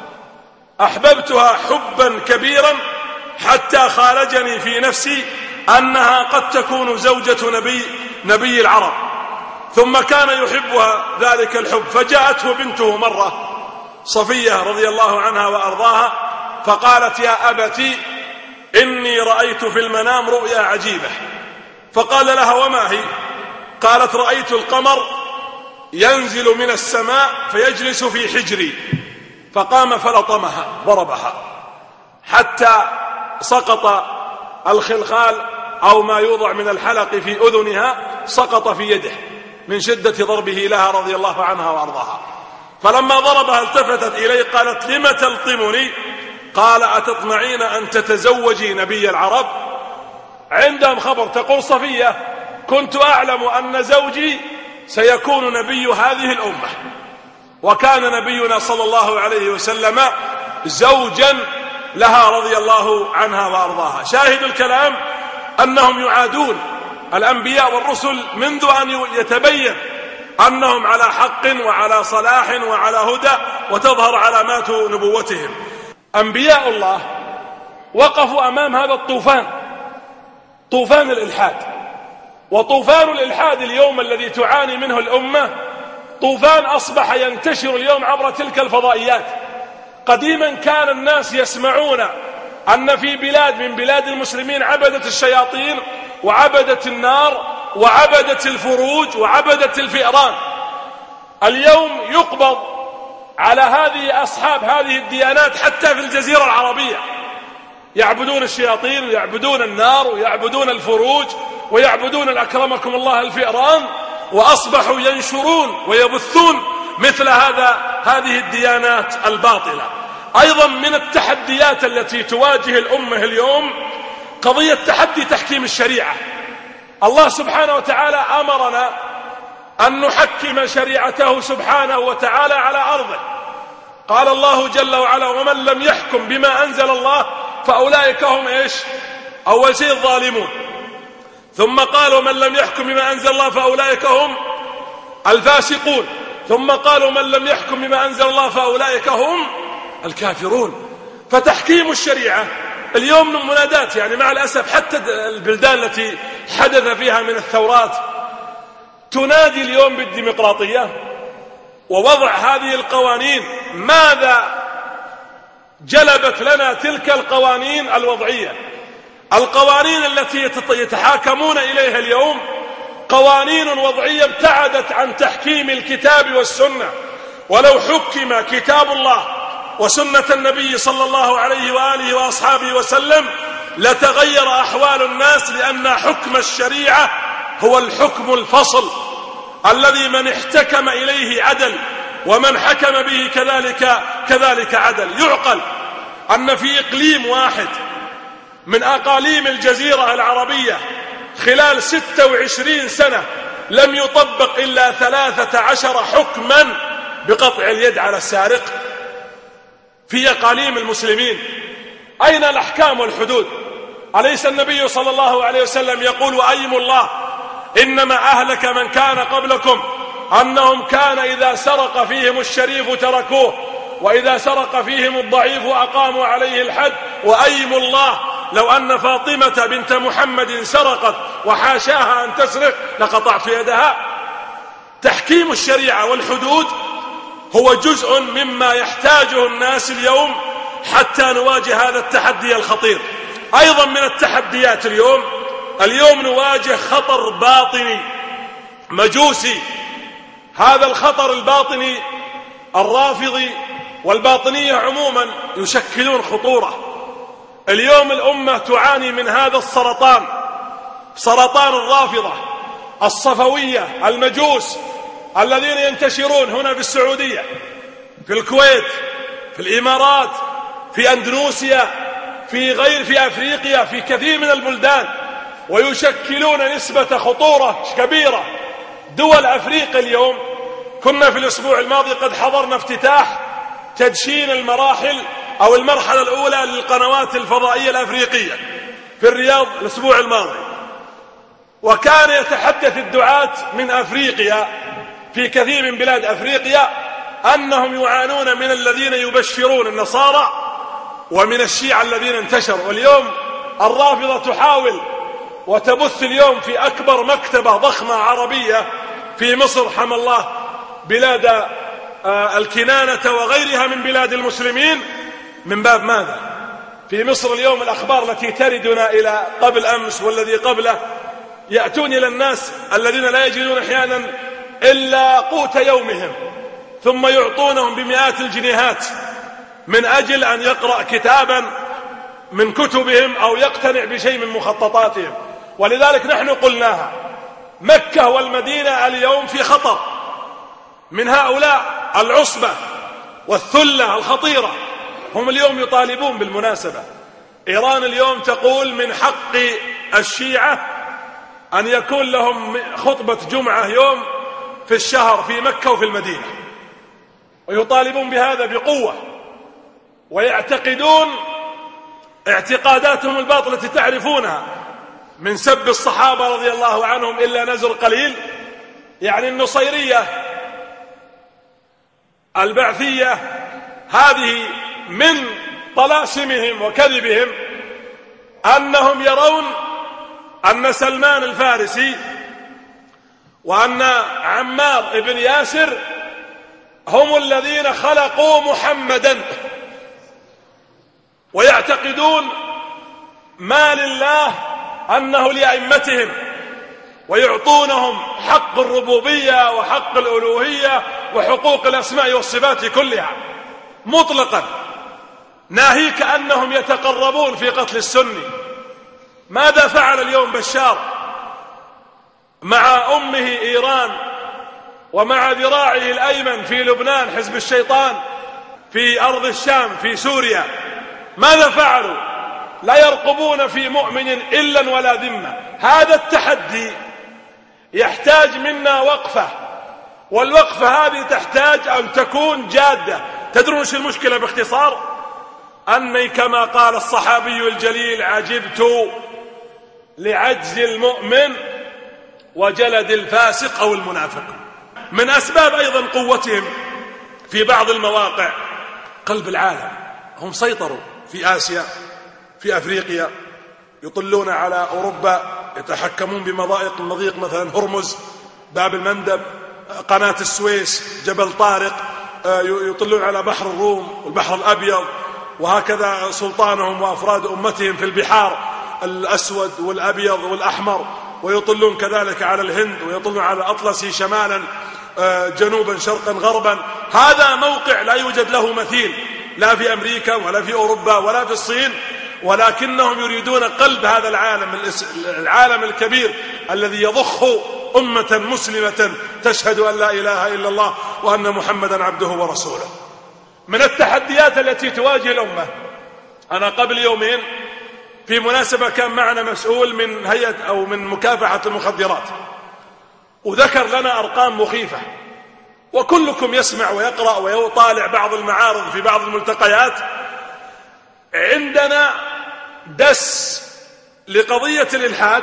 أحببتها حبا كبيرا حتى خالجني في نفسي أنها قد تكون زوجة نبي نبي العرب. ثم كان يحبها ذلك الحب، فجاءته بنته مرة صفية رضي الله عنها وأرضاها فقالت يا أبتي إني رأيت في المنام رؤيا عجيبة. فقال لها وما هي؟ قالت رأيت القمر ينزل من السماء فيجلس في حجري. فقام فلطمها ضربها حتى سقط الخلخال أو ما يوضع من الحلق في أذنها، سقط في يده من شدة ضربه لها رضي الله عنها وأرضاها. فلما ضربها التفتت إليه قالت لم تلطمني؟ قال أتطمعين أن تتزوجي نبي العرب؟ عندهم خبر، تقول صفية كنت أعلم أن زوجي سيكون نبي هذه الأمة، وكان نبينا صلى الله عليه وسلم زوجا لها رضي الله عنها وأرضاها. شاهد الكلام أنهم يعادون الأنبياء والرسل منذ أن يتبين أنهم على حق وعلى صلاح وعلى هدى وتظهر علامات نبوتهم. أنبياء الله وقفوا أمام هذا الطوفان، طوفان الإلحاد. وطوفان الإلحاد اليوم الذي تعاني منه الأمة طوفان أصبح ينتشر اليوم عبر تلك الفضائيات. قديما كان الناس يسمعون أن في بلاد من بلاد المسلمين عبدة الشياطين وعبدة النار وعبدة الفروج وعبدة الفئران. اليوم يقبض على هذه أصحاب هذه الديانات حتى في الجزيرة العربية، يعبدون الشياطين ويعبدون النار ويعبدون الفروج ويعبدون الأكرمكم الله الفئران، وأصبحوا ينشرون ويبثون مثل هذا هذه الديانات الباطلة. أيضا من التحديات التي تواجه الأمة اليوم قضية تحدي تحكيم الشريعة. الله سبحانه وتعالى أمرنا أن نحكم شريعته سبحانه وتعالى على أرضه. قال الله جل وعلا ومن لم يحكم بما أنزل الله فأولئك هم إيش؟ أول شيء الظالمون. ثم قال ومن لم يحكم بما أنزل الله فأولئك هم الفاسقون. ثم قال ومن لم يحكم بما أنزل الله فأولئك هم الكافرون. فتحكيم الشريعة اليوم من منادات، يعني مع الأسف حتى البلدان التي حدث فيها من الثورات تنادي اليوم بالديمقراطية ووضع هذه القوانين. ماذا جلبت لنا تلك القوانين الوضعية؟ القوانين التي يتحاكمون إليها اليوم قوانين وضعية ابتعدت عن تحكيم الكتاب والسنة. ولو حكم كتاب الله وسنة النبي صلى الله عليه وآله وأصحابه وسلم لتغير أحوال الناس، لأن حكم الشريعة هو الحكم الفصل الذي من احتكم إليه عدل ومن حكم به كذلك كذلك عدل. يعقل أن في إقليم واحد من أقاليم الجزيرة العربية خلال ستة وعشرين سنة لم يطبق إلا ثلاثة عشر حكما بقطع اليد على السارق في أقاليم المسلمين. أين الأحكام والحدود؟ أليس النبي صلى الله عليه وسلم يقول وأيم الله إنما أهلك من كان قبلكم أنهم كان إذا سرق فيهم الشريف تركوه وإذا سرق فيهم الضعيف أقاموا عليه الحد. وأيم الله لو أن فاطمة بنت محمد سرقت وحاشاها أن تسرق لقطعت يدها. تحكيم الشريعة والحدود هو جزء مما يحتاجه الناس اليوم حتى نواجه هذا التحدي الخطير. أيضا من التحديات اليوم اليوم نواجه خطر باطني مجوسي. هذا الخطر الباطني الرافضي والباطنية عموما يشكلون خطورة. اليوم الأمة تعاني من هذا السرطان، سرطان الرافضة الصفوية المجوس الذين ينتشرون هنا في السعودية، في الكويت، في الإمارات، في أندونيسيا، في غير في أفريقيا، في كثير من البلدان، ويشكلون نسبة خطورة كبيرة. دول أفريقيا اليوم كنا في الأسبوع الماضي قد حضرنا افتتاح تدشين المراحل أو المرحلة الأولى للقنوات الفضائية الأفريقية في الرياض الأسبوع الماضي، وكان يتحدث الدعاة من أفريقيا في كثير من بلاد أفريقيا أنهم يعانون من الذين يبشرون النصارى ومن الشيعة الذين انتشروا. واليوم الرافضة تحاول وتبث اليوم في أكبر مكتبة ضخمة عربية في مصر حمى الله بلاد الكنانة وغيرها من بلاد المسلمين. من باب ماذا؟ في مصر اليوم الأخبار التي تردنا إلى قبل أمس والذي قبله يأتون إلى الناس الذين لا يجدون أحيانا إلا قوت يومهم ثم يعطونهم بمئات الجنيهات من أجل أن يقرأ كتابا من كتبهم أو يقتنع بشيء من مخططاتهم. ولذلك نحن قلناها، مكة والمدينة اليوم في خطر من هؤلاء العصبة والثلة الخطيرة. هم اليوم يطالبون بالمناسبة، إيران اليوم تقول من حق الشيعة أن يكون لهم خطبة جمعة يوم في الشهر في مكة وفي المدينة، ويطالبون بهذا بقوة، ويعتقدون اعتقاداتهم الباطلة التي تعرفونها من سب الصحابة رضي الله عنهم إلا نزر قليل. يعني النصيرية البعثية هذه من طلاسمهم وكذبهم أنهم يرون أن سلمان الفارسي وأن عمار بن ياسر هم الذين خلقوا محمدا، ويعتقدون ما لله أنه لأئمتهم، ويعطونهم حق الربوبية وحق الألوهية وحقوق الأسماء والصفات كلها مطلقا، ناهيك أنهم يتقربون في قتل السني. ماذا فعل اليوم بشار مع أمه إيران ومع ذراعه الأيمن في لبنان حزب الشيطان في أرض الشام في سوريا؟ ماذا فعلوا؟ لا يرقبون في مؤمن إلا ولا ذمة. هذا التحدي يحتاج منا وقفة، والوقفة هذه تحتاج أن تكون جادة. تدرون ايش المشكلة باختصار؟ أني كما قال الصحابي الجليل عجبت لعجز المؤمن وجلد الفاسق أو المنافق. من أسباب أيضا قوتهم في بعض المواقع قلب العالم. هم سيطروا في آسيا، في أفريقيا، يطلون على أوروبا، يتحكمون بمضائق مضيق مثلا هرمز، باب المندب، قناة السويس، جبل طارق، يطلون على بحر الروم والبحر الأبيض، وهكذا سلطانهم وأفراد أمتهم في البحار الأسود والأبيض والأحمر، ويطلون كذلك على الهند، ويطلون على الأطلسي شمالا جنوبا شرقا غربا. هذا موقع لا يوجد له مثيل لا في أمريكا ولا في أوروبا ولا في الصين، ولكنهم يريدون قلب هذا العالم العالم الكبير الذي يضخ أمة مسلمة تشهد أن لا إله إلا الله وأن محمدا عبده ورسوله. من التحديات التي تواجه الأمة، أنا قبل يومين في مناسبة كان معنا مسؤول من هيئة أو من مكافحة المخدرات، وذكر لنا أرقام مخيفة، وكلكم يسمع ويقرأ ويطالع بعض المعارض في بعض الملتقيات. عندنا دس لقضية الإلحاد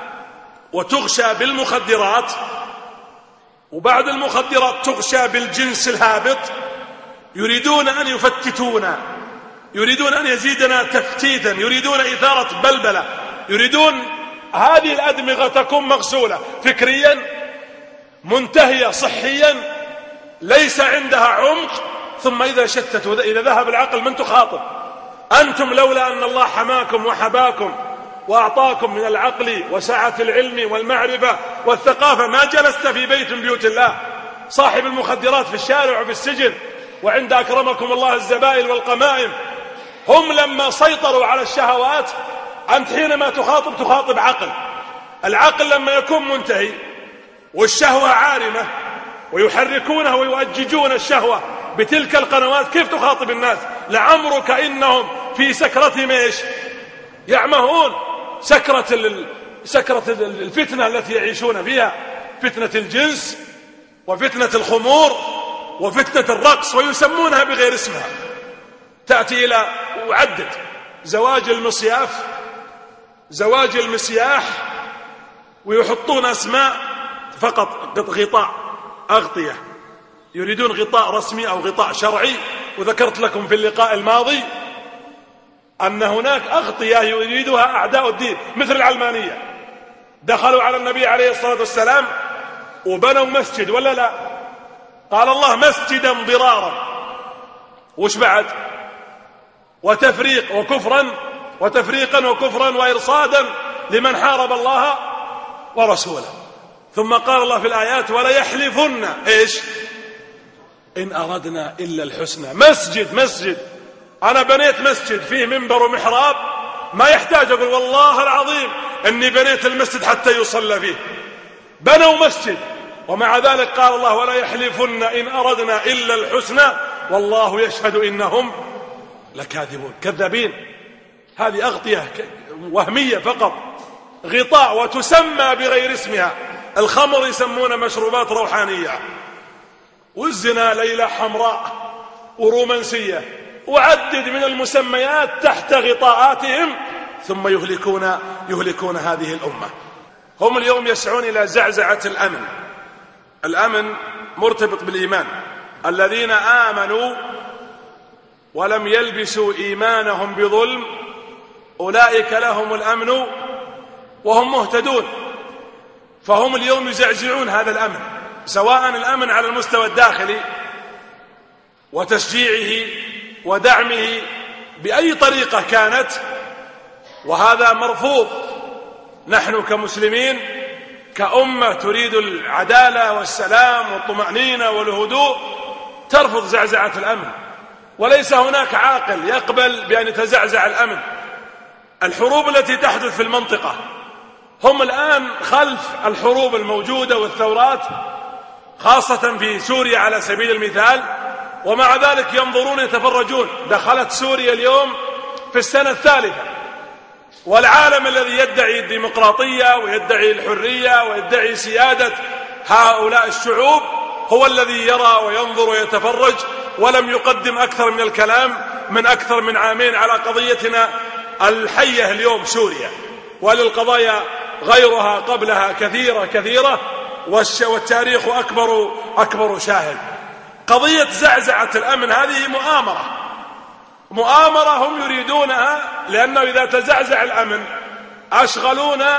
وتغشى بالمخدرات، وبعد المخدرات تغشى بالجنس الهابط. يريدون أن يفتتونا، يريدون أن يزيدنا تفتيتا، يريدون إثارة بلبلة، يريدون هذه الأدمغة تكون مغسولة فكريا، منتهية صحيا، ليس عندها عمق. ثم إذا شتت إذا ذهب العقل من تخاطب؟ أنتم لولا أن الله حماكم وحباكم وأعطاكم من العقل وسعة العلم والمعرفة والثقافة ما جلست في بيت من بيوت الله. صاحب المخدرات في الشارع وفي السجن، وعند أكرمكم الله الزبائن والقمائم. هم لما سيطروا على الشهوات، أنت حينما تخاطب تخاطب عقل. العقل لما يكون منتهي والشهوة عارمة ويحركونه ويؤججون الشهوة بتلك القنوات، كيف تخاطب الناس؟ لعمرك إنهم في سكرتهم ايش يعمهون. سكرة ال... سكرة الفتنة التي يعيشون فيها، فتنة الجنس وفتنة الخمور وفتنة الرقص، ويسمونها بغير اسمها. تأتي إلى وعدد زواج المصياف، زواج المسياح، ويحطون أسماء فقط غطاء أغطية، يريدون غطاء رسمي أو غطاء شرعي. وذكرت لكم في اللقاء الماضي أن هناك أغطية يريدها أعداء الدين مثل العلمانية. دخلوا على النبي عليه الصلاة والسلام وبنوا مسجد ولا لا؟ قال الله مسجدا ضرارا، وش بعد؟ وتفريق وكفرا وتفريقا وكفرا وإرصادا لمن حارب الله ورسوله. ثم قال الله في الآيات ولا يحلفن إيش إن أردنا إلا الحسنى. مسجد مسجد أنا بنيت مسجد فيه منبر ومحراب، ما يحتاج أقول والله العظيم أني بنيت المسجد حتى يصلى فيه. بنوا مسجد، ومع ذلك قال الله ولا يحلفن إن أردنا إلا الحسنى والله يشهد إنهم لكاذبون. كذابين. هذه أغطية وهمية فقط، غطاء، وتسمى بغير اسمها. الخمر يسمون مشروبات روحانية، والزنا ليلة حمراء ورومانسية، وعدد من المسميات تحت غطاءاتهم، ثم يهلكون يهلكون هذه الأمة. هم اليوم يسعون إلى زعزعة الأمن. الأمن مرتبط بالإيمان. الذين آمنوا ولم يلبسوا إيمانهم بظلم أولئك لهم الأمن وهم مهتدون. فهم اليوم يزعزعون هذا الأمن، سواء الأمن على المستوى الداخلي وتشجيعه ودعمه بأي طريقة كانت، وهذا مرفوض. نحن كمسلمين كأمة تريد العدالة والسلام والطمأنينة والهدوء ترفض زعزعة الأمن، وليس هناك عاقل يقبل بأن يتزعزع الأمن. الحروب التي تحدث في المنطقة، هم الآن خلف الحروب الموجودة والثورات، خاصة في سوريا على سبيل المثال، ومع ذلك ينظرون يتفرجون. دخلت سوريا اليوم في السنة الثالثة، والعالم الذي يدعي الديمقراطية ويدعي الحرية ويدعي سيادة هؤلاء الشعوب هو الذي يرى وينظر ويتفرج، ولم يقدم أكثر من الكلام من أكثر من عامين على قضيتنا الحية اليوم سوريا، وللقضايا غيرها قبلها كثيرة كثيرة، والتاريخ أكبر أكبر شاهد. قضية زعزعة الأمن هذه مؤامرة، مؤامرة هم يريدونها، لأنه إذا تزعزع الأمن أشغلونا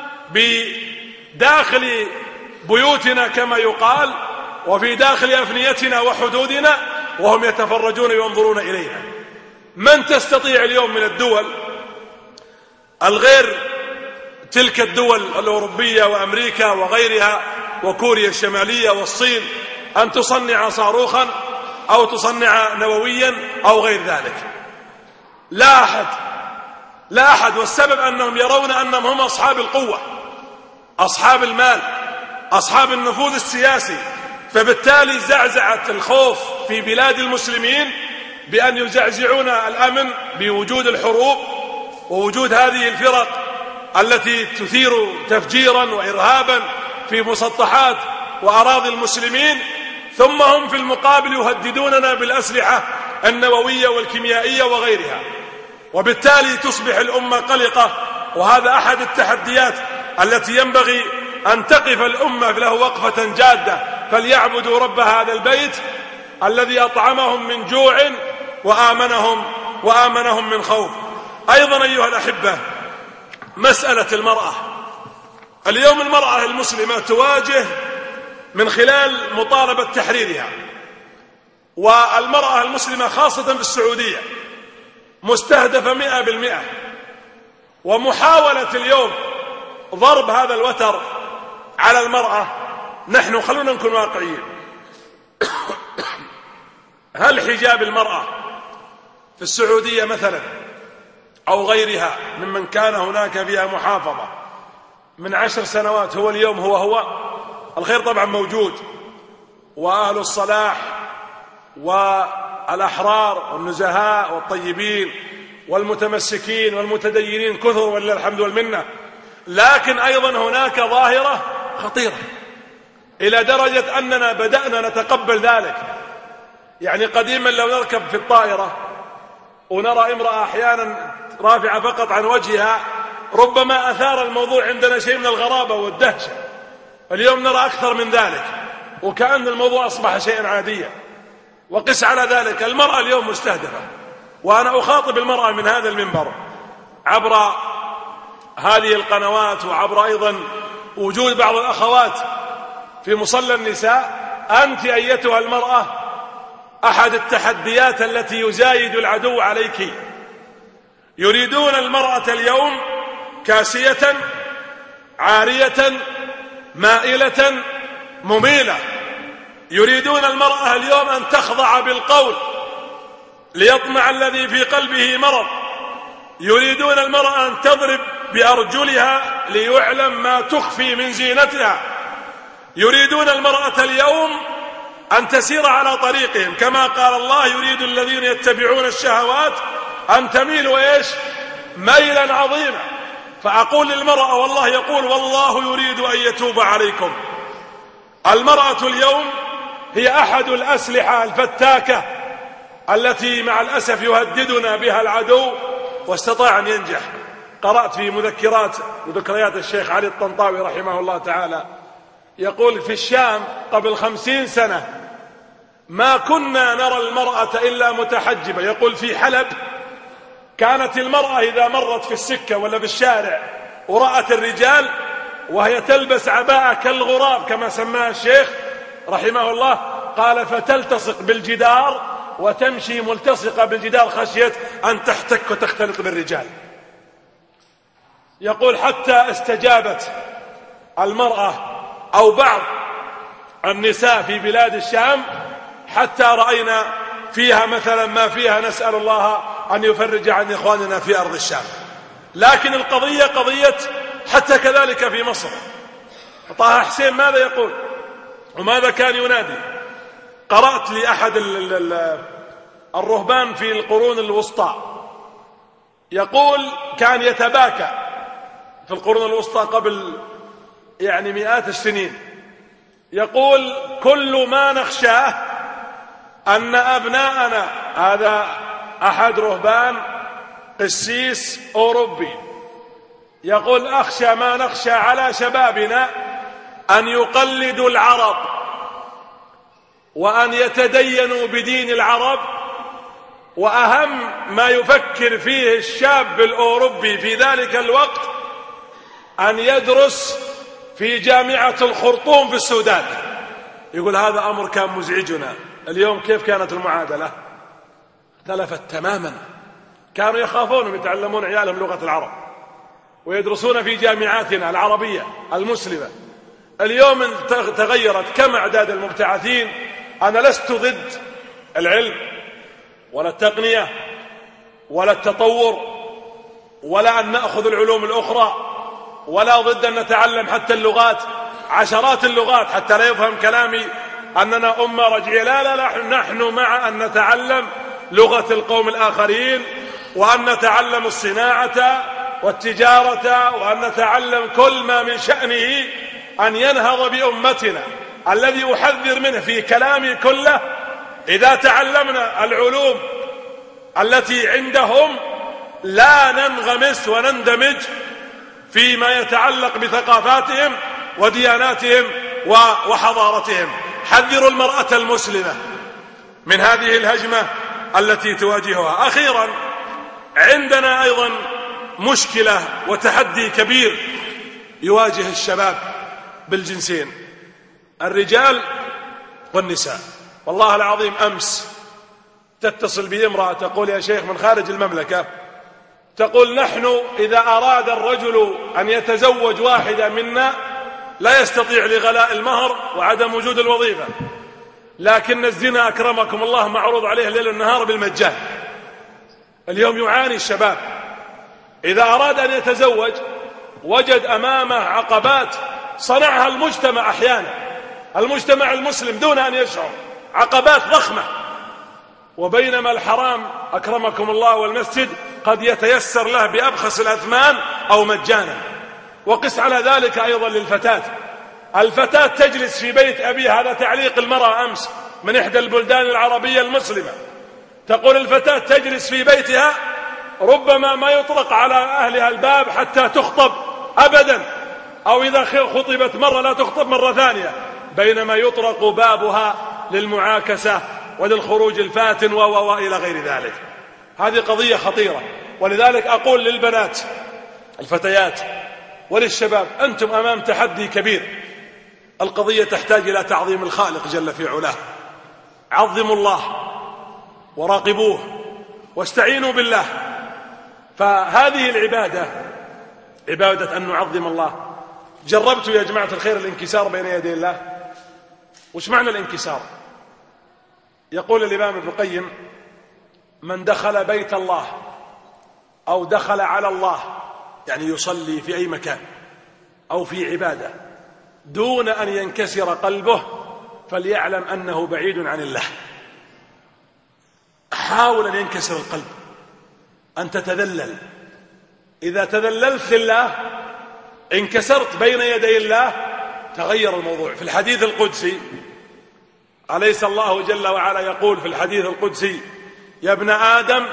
بداخل بيوتنا كما يقال، وفي داخل أفنيتنا وحدودنا، وهم يتفرجون وينظرون إليها. من تستطيع اليوم من الدول الغير تلك الدول الأوروبية وأمريكا وغيرها وكوريا الشمالية والصين أن تصنع صاروخا أو تصنع نوويا أو غير ذلك؟ لا أحد، لا أحد. والسبب أنهم يرون أنهم هم أصحاب القوة، أصحاب المال، أصحاب النفوذ السياسي. فبالتالي زعزعت الخوف في بلاد المسلمين بأن يزعزعون الأمن بوجود الحروب ووجود هذه الفرق التي تثير تفجيرا وإرهابا في مسطحات وأراضي المسلمين، ثم هم في المقابل يهددوننا بالأسلحة النووية والكيميائية وغيرها. وبالتالي تصبح الأمة قلقة، وهذا أحد التحديات التي ينبغي أن تقف الأمة له وقفة جادة، فليعبدوا رب هذا البيت الذي أطعمهم من جوع وآمنهم وآمنهم من خوف. أيضا أيها الأحبة، مسألة المرأة. اليوم المرأة المسلمة تواجه من خلال مطالبة تحريرها، والمرأة المسلمة خاصة في السعودية مستهدفة مئة بالمئة، ومحاولة اليوم ضرب هذا الوتر على المرأة. نحن خلونا نكون واقعيين. هل حجاب المرأة في السعودية مثلا أو غيرها ممن كان هناك فيها محافظة من عشر سنوات هو اليوم هو هو؟ الخير طبعا موجود، وأهل الصلاح والأحرار والنزهاء والطيبين والمتمسكين والمتدينين كثر ولله الحمد والمنة، لكن أيضا هناك ظاهرة خطيرة إلى درجة أننا بدأنا نتقبل ذلك. يعني قديما لو نركب في الطائرة ونرى امرأة أحيانا رافعة فقط عن وجهها ربما أثار الموضوع عندنا شيء من الغرابة والدهشة. اليوم نرى أكثر من ذلك، وكأن الموضوع أصبح شيئا عاديا. وقس على ذلك المرأة اليوم مستهدفة، وأنا أخاطب المرأة من هذا المنبر عبر هذه القنوات، وعبر أيضا وجود بعض الأخوات في مصلى النساء. أنت أيتها المرأة أحد التحديات التي يزايد العدو عليك. يريدون المرأة اليوم كاسية عارية مائلة مميلة. يريدون المرأة اليوم أن تخضع بالقول ليطمع الذي في قلبه مرض. يريدون المرأة أن تضرب بأرجلها ليعلم ما تخفي من زينتها. يريدون المرأة اليوم أن تسير على طريقهم، كما قال الله: يريد الذين يتبعون الشهوات أن تميلوا إيش؟ ميلا عظيما. فأقول للمرأة والله يقول: والله يريد أن يتوب عليكم. المرأة اليوم هي أحد الأسلحة الفتاكة التي مع الأسف يهددنا بها العدو، واستطاع أن ينجح. قرأت في مذكرات وذكريات الشيخ علي الطنطاوي رحمه الله تعالى يقول: في الشام قبل خمسين سنة ما كنا نرى المرأة إلا متحجبة. يقول: في حلب كانت المرأة إذا مرت في السكة ولا بالشارع ورأت الرجال وهي تلبس عباءة كالغراب كما سماها الشيخ رحمه الله، قال: فتلتصق بالجدار وتمشي ملتصقة بالجدار خشية أن تحتك وتختلط بالرجال. يقول: حتى استجابت المرأة أو بعض النساء في بلاد الشام حتى رأينا فيها مثلا ما فيها، نسأل الله أن يفرج عن إخواننا في أرض الشام. لكن القضية قضية حتى كذلك في مصر. طه حسين ماذا يقول وماذا كان ينادي؟ قرأت لأحد الرهبان في القرون الوسطى يقول: كان يتباكى في القرون الوسطى قبل يعني مئات السنين، يقول: كل ما نخشاه أن أبناءنا، هذا أحد رهبان قسيس أوروبي، يقول: أخشى ما نخشى على شبابنا أن يقلدوا العرب وأن يتدينوا بدين العرب وأهم ما يفكر فيه الشاب الأوروبي في ذلك الوقت أن يدرس في جامعة الخرطوم في السودان. يقول هذا أمر كان مزعجنا. اليوم كيف كانت المعادلة؟ اختلفت تماما. كانوا يخافون يتعلمون عيالهم لغة العرب ويدرسون في جامعاتنا العربية المسلمة. اليوم تغيرت. كم أعداد المبتعثين؟ أنا لست ضد العلم ولا التقنية ولا التطور ولا أن نأخذ العلوم الأخرى ولا ضد أن نتعلم حتى اللغات، عشرات اللغات، حتى لا يفهم كلامي أننا أمة رجعية. لا لا لا، نحن مع أن نتعلم لغة القوم الآخرين، وأن نتعلم الصناعة والتجارة، وأن نتعلم كل ما من شأنه أن ينهض بأمتنا. الذي أحذر منه في كلامي كله إذا تعلمنا العلوم التي عندهم لا ننغمس ونندمج فيما يتعلق بثقافاتهم ودياناتهم وحضارتهم. حذروا المرأة المسلمة من هذه الهجمة التي تواجهها. أخيرا، عندنا أيضا مشكلة وتحدي كبير يواجه الشباب بالجنسين، الرجال والنساء. والله العظيم أمس تتصل بي امرأة تقول يا شيخ من خارج المملكة، تقول نحن إذا أراد الرجل أن يتزوج واحدة منا لا يستطيع لغلاء المهر وعدم وجود الوظيفة، لكن الزنا أكرمكم الله معروض عليه الليل والنهار بالمجان. اليوم يعاني الشباب إذا أراد أن يتزوج وجد أمامه عقبات صنعها المجتمع أحيانا، المجتمع المسلم دون أن يشعر، عقبات ضخمة. وبينما الحرام أكرمكم الله والمسجد قد يتيسر له بأبخس الأثمان أو مجانا. وقس على ذلك أيضا للفتاة. الفتاة تجلس في بيت أبيها، هذا تعليق المرأة أمس من إحدى البلدان العربية المسلمة، تقول الفتاة تجلس في بيتها ربما ما يطرق على أهلها الباب حتى تخطب أبدا، أو إذا خطبت مرة لا تخطب مرة ثانية، بينما يطرق بابها للمعاكسة وللخروج الفاتن وإلى غير ذلك. هذه قضية خطيرة. ولذلك أقول للبنات الفتيات وللشباب أنتم أمام تحدي كبير. القضية تحتاج إلى تعظيم الخالق جل في علاه. عظموا الله وراقبوه واستعينوا بالله. فهذه العبادة عبادة أن نعظم الله. جربت يا جماعة الخير الانكسار بين يدي الله. وش معنى الانكسار؟ يقول الإمام ابن القيم من دخل بيت الله أو دخل على الله، يعني يصلي في أي مكان أو في عبادة دون أن ينكسر قلبه فليعلم أنه بعيد عن الله. حاول أن ينكسر القلب، أن تتذلل. إذا تذللت لله انكسرت بين يدي الله تغير الموضوع. في الحديث القدسي أليس الله جل وعلا يقول في الحديث القدسي يا ابن آدم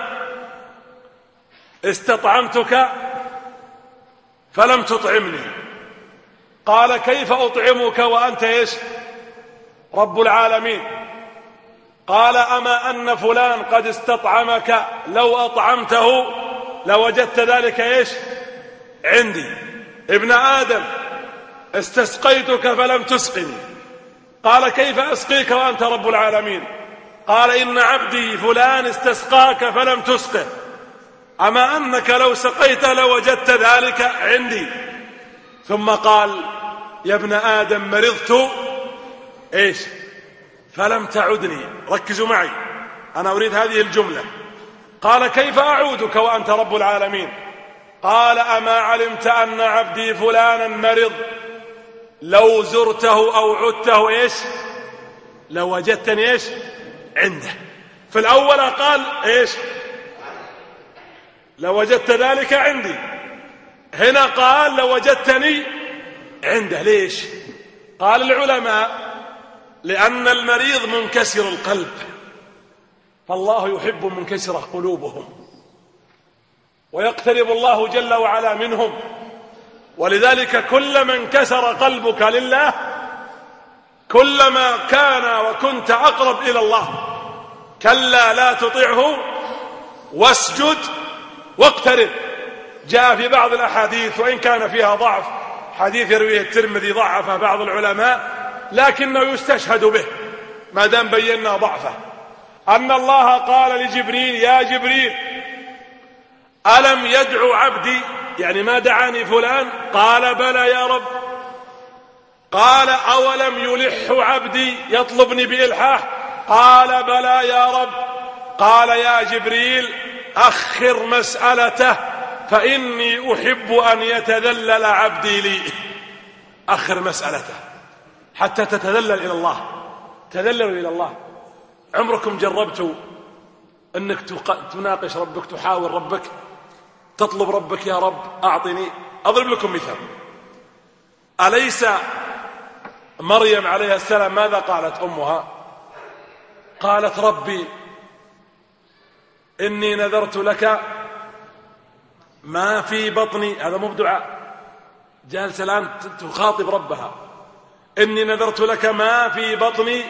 استطعمتك فلم تطعمني، قال كيف أطعمك وأنت إيش رب العالمين؟ قال أما أن فلان قد استطعمك لو أطعمته لوجدت ذلك إيش عندي. ابن آدم استسقيتك فلم تسقني، قال كيف أسقيك وأنت رب العالمين؟ قال إن عبدي فلان استسقاك فلم تسقه، أما أنك لو سقيت لوجدت ذلك عندي. ثم قال يا ابن آدم مرضت إيش فلم تعدني. ركزوا معي، أنا أريد هذه الجملة. قال كيف أعودك وأنت رب العالمين؟ قال أما علمت أن عبدي فلانا مرض لو زرته أو عدته إيش لوجدتني إيش عنده. في الأول قال إيش لوجدت ذلك عندي، هنا قال لوجدتني عنده. ليش؟ قال العلماء لأن المريض منكسر القلب، فالله يحب منكسر قلوبهم ويقترب الله جل وعلا منهم. ولذلك كلما انكسر قلبك لله كلما كان وكنت أقرب إلى الله. كلا لا تطعه واسجد واقترب. جاء في بعض الأحاديث وإن كان فيها ضعف، حديث يرويه الترمذي ضعفه بعض العلماء لكنه يستشهد به ما دام بينا ضعفه، أن الله قال لجبريل: يا جبريل ألم يدعو عبدي، يعني ما دعاني فلان؟ قال: بلى يا رب. قال: أولم يلح عبدي، يطلبني بإلحاح؟ قال: بلى يا رب. قال: يا جبريل أخر مسألته فإني أحب أن يتذلل عبدي لي. أخر مسألته حتى تتذلل إلى الله. تذللوا إلى الله. عمركم جربتوا أنك تناقش ربك، تحاور ربك، تطلب ربك: يا رب أعطني؟ أضرب لكم مثال. أليس مريم عليها السلام ماذا قالت أمها؟ قالت: ربي إني نذرت لك ما في بطني. هذا مو بدعاء، جالسة الآن تخاطب ربها: إني نذرت لك ما في بطني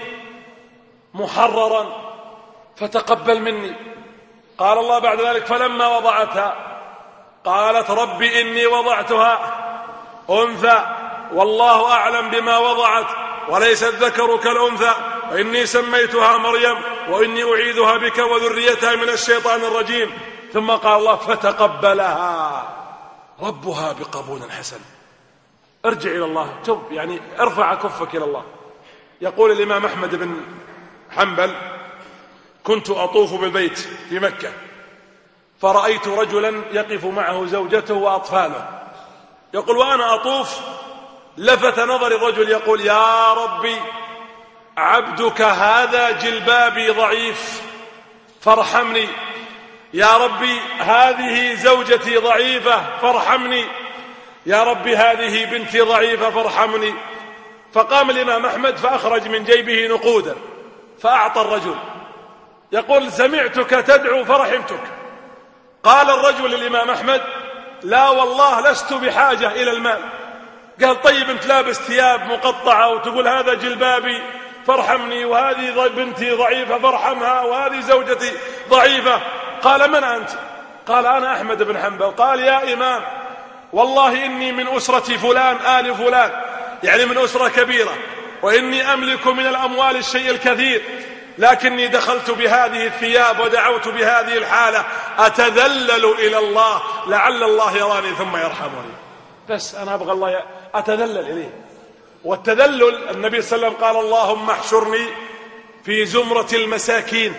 محررا فتقبل مني. قال الله بعد ذلك: فلما وضعتها قالت: ربي إني وضعتها أنثى والله أعلم بما وضعت وليس الذكر كالأنثى وإني سميتها مريم وإني أعيذها بك وذريتها من الشيطان الرجيم. ثم قال الله: فتقبلها ربها بقبول حسن. ارجع إلى الله، تب، يعني ارفع كفك إلى الله. يقول الإمام أحمد بن حنبل: كنت أطوف بالبيت في مكة فرأيت رجلا يقف معه زوجته وأطفاله. يقول: وأنا أطوف لفت نظر الرجل يقول: يا ربي عبدك هذا جلبابي ضعيف فارحمني، يا ربي هذه زوجتي ضعيفة فارحمني، يا ربي هذه بنتي ضعيفة فارحمني. فقام الإمام أحمد فأخرج من جيبه نقودا فأعطى الرجل. يقول: سمعتك تدعو فرحمتك. قال الرجل للإمام أحمد: لا والله لست بحاجة إلى المال. قال: طيب أنت لابس ثياب مقطعة وتقول هذا جلبابي فارحمني، وهذه بنتي ضعيفة فارحمها، وهذه زوجتي ضعيفة. قال: من أنت؟ قال: أنا أحمد بن حنبل. قال: يا إمام والله إني من أسرة فلان آل فلان، يعني من أسرة كبيرة، وإني أملك من الأموال الشيء الكثير، لكني دخلت بهذه الثياب ودعوت بهذه الحالة أتذلل إلى الله لعل الله يراني ثم يرحمني. بس أنا أبغى الله أتذلل إليه. والتذلل النبي صلى الله عليه وسلم قال: اللهم احشرني في زمرة المساكين.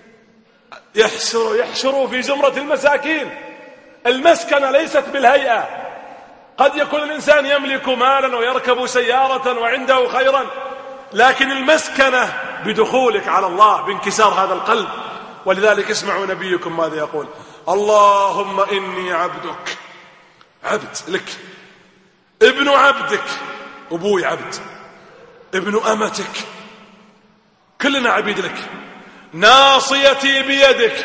يحشر يحشر في زمرة المساكين. المسكنة ليست بالهيئة. قد يكون الإنسان يملك مالا ويركب سيارة وعنده خيرا، لكن المسكنة بدخولك على الله، بانكسار هذا القلب. ولذلك اسمعوا نبيكم ماذا يقول: اللهم إني عبدك، عبد لك، ابن عبدك، أبوي عبد، ابن أمتك، كلنا عبيد لك، ناصيتي بيدك،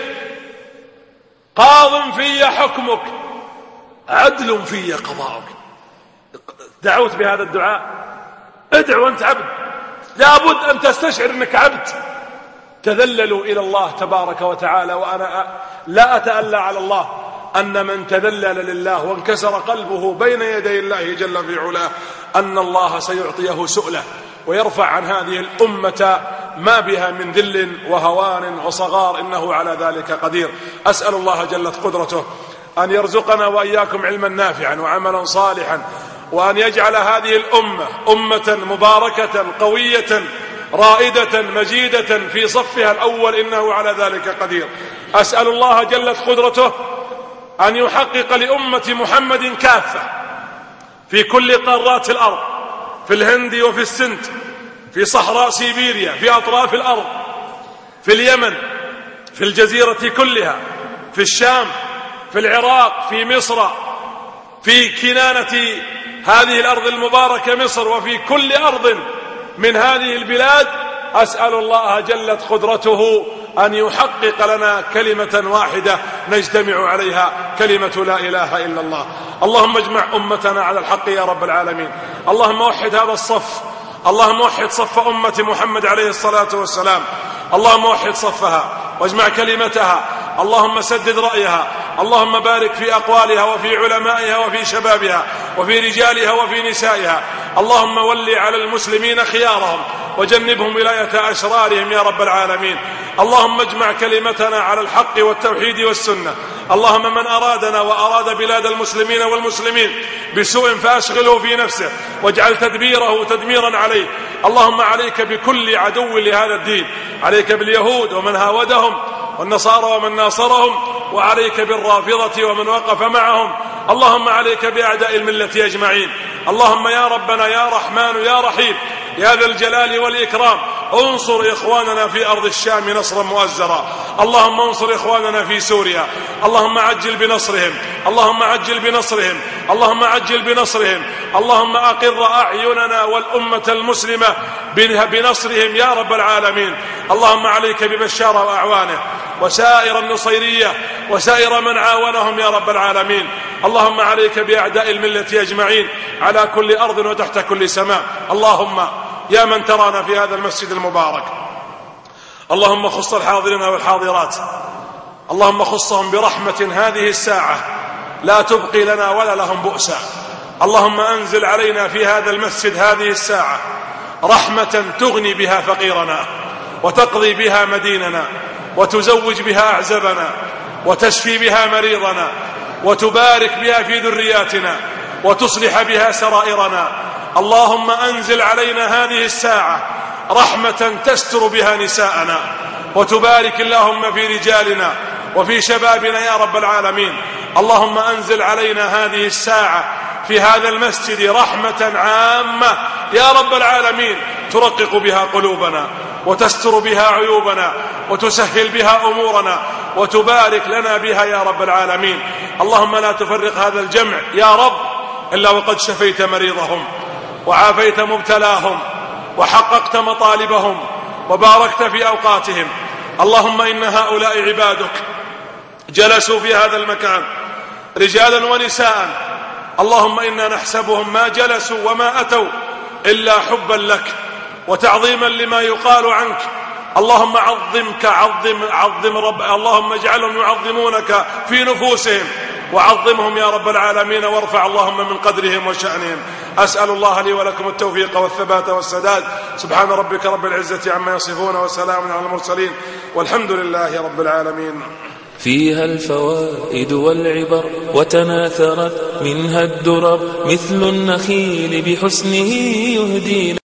قاض في حكمك، عدل في قضاءك. دعوت بهذا الدعاء. ادعو أنت عبد، لابد أن تستشعر أنك عبد. تذللوا إلى الله تبارك وتعالى. وأنا لا أتألى على الله أن من تذلل لله وانكسر قلبه بين يدي الله جل في علاه أن الله سيعطيه سؤله ويرفع عن هذه الأمة ما بها من ذل وهوان وصغار، إنه على ذلك قدير. أسأل الله جلت قدرته أن يرزقنا وإياكم علما نافعا وعملا صالحا، وأن يجعل هذه الأمة أمة مباركة قوية رائدة مجيدة في صفها الأول، إنه على ذلك قدير. أسأل الله جلت قدرته أن يحقق لأمة محمد كافة في كل قارات الأرض، في الهند وفي السند، في صحراء سيبيريا، في أطراف الأرض، في اليمن، في الجزيرة كلها، في الشام، في العراق، في مصر، في كنانة هذه الأرض المباركة مصر، وفي كل أرض من هذه البلاد. أسأل الله جلت قدرته أن يحقق لنا كلمة واحدة نجتمع عليها، كلمة لا إله إلا الله. اللهم اجمع أمتنا على الحق يا رب العالمين. اللهم وحد هذا الصف، اللهم وحد صف أمة محمد عليه الصلاة والسلام. اللهم وحد صفها واجمع كلمتها اللهم سدد رأيها، اللهم بارك في أقوالها وفي علمائها وفي شبابها وفي رجالها وفي نسائها، اللهم ول على المسلمين خيارهم وجنبهم ولاية أشرارهم يا رب العالمين. اللهم اجمع كلمتنا على الحق والتوحيد والسنة. اللهم من أرادنا وأراد بلاد المسلمين والمسلمين بسوء فأشغله في نفسه واجعل تدبيره تدميرا عليه. اللهم عليك بكل عدو لهذا الدين، عليك باليهود ومن هاودهم والنصارى ومن ناصرهم، وعليك بالرافضة ومن وقف معهم. اللهم عليك بأعداء الملة أجمعين. اللهم يا ربنا يا رحمن يا رحيم يا ذا الجلال والإكرام انصر إخواننا في أرض الشام نصرا مؤزرا. اللهم انصر إخواننا في سوريا، اللهم عجل بنصرهم، اللهم عجل بنصرهم، اللهم عجل بنصرهم. اللهم أقر أعيننا والأمة المسلمة بنصرهم يا رب العالمين. اللهم عليك ببشار وأعوانه وسائر النصيرية وسائر من عاونهم يا رب العالمين. اللهم عليك بأعداء الملة أجمعين على كل أرض وتحت كل سماء. اللهم يا من ترانا في هذا المسجد المبارك، اللهم خص الحاضرين والحاضرات، اللهم خصهم برحمة هذه الساعة لا تبقي لنا ولا لهم بؤسا. اللهم أنزل علينا في هذا المسجد هذه الساعة رحمة تغني بها فقيرنا وتقضي بها مديننا وتزوج بها أعزبنا وتشفي بها مريضنا وتبارك بها في ذرياتنا وتصلح بها سرائرنا. اللهم أنزل علينا هذه الساعة رحمة تستر بها نساءنا وتبارك اللهم في رجالنا وفي شبابنا يا رب العالمين. اللهم أنزل علينا هذه الساعة في هذا المسجد رحمة عامة يا رب العالمين ترقق بها قلوبنا وتستر بها عيوبنا وتسهل بها أمورنا وتبارك لنا بها يا رب العالمين. اللهم لا تفرق هذا الجمع يا رب إلا وقد شفيت مريضهم وعافيت مبتلاهم وحققت مطالبهم وباركت في أوقاتهم. اللهم إن هؤلاء عبادك جلسوا في هذا المكان رجالا ونساء، اللهم إنا نحسبهم ما جلسوا وما أتوا إلا حبا لك وتعظيما لما يقال عنك. اللهم عظمك عظم, عظم رب اللهم اجعلهم يعظمونك في نفوسهم وعظمهم يا رب العالمين وارفع اللهم من قدرهم وشأنهم. أسأل الله لي ولكم التوفيق والثبات والسداد. سبحان ربك رب العزة عما يصفون وسلام على المرسلين والحمد لله رب العالمين. فيها الفوائد والعبر وتناثرت منها الدرر مثل النخيل بحسنه يهدينا.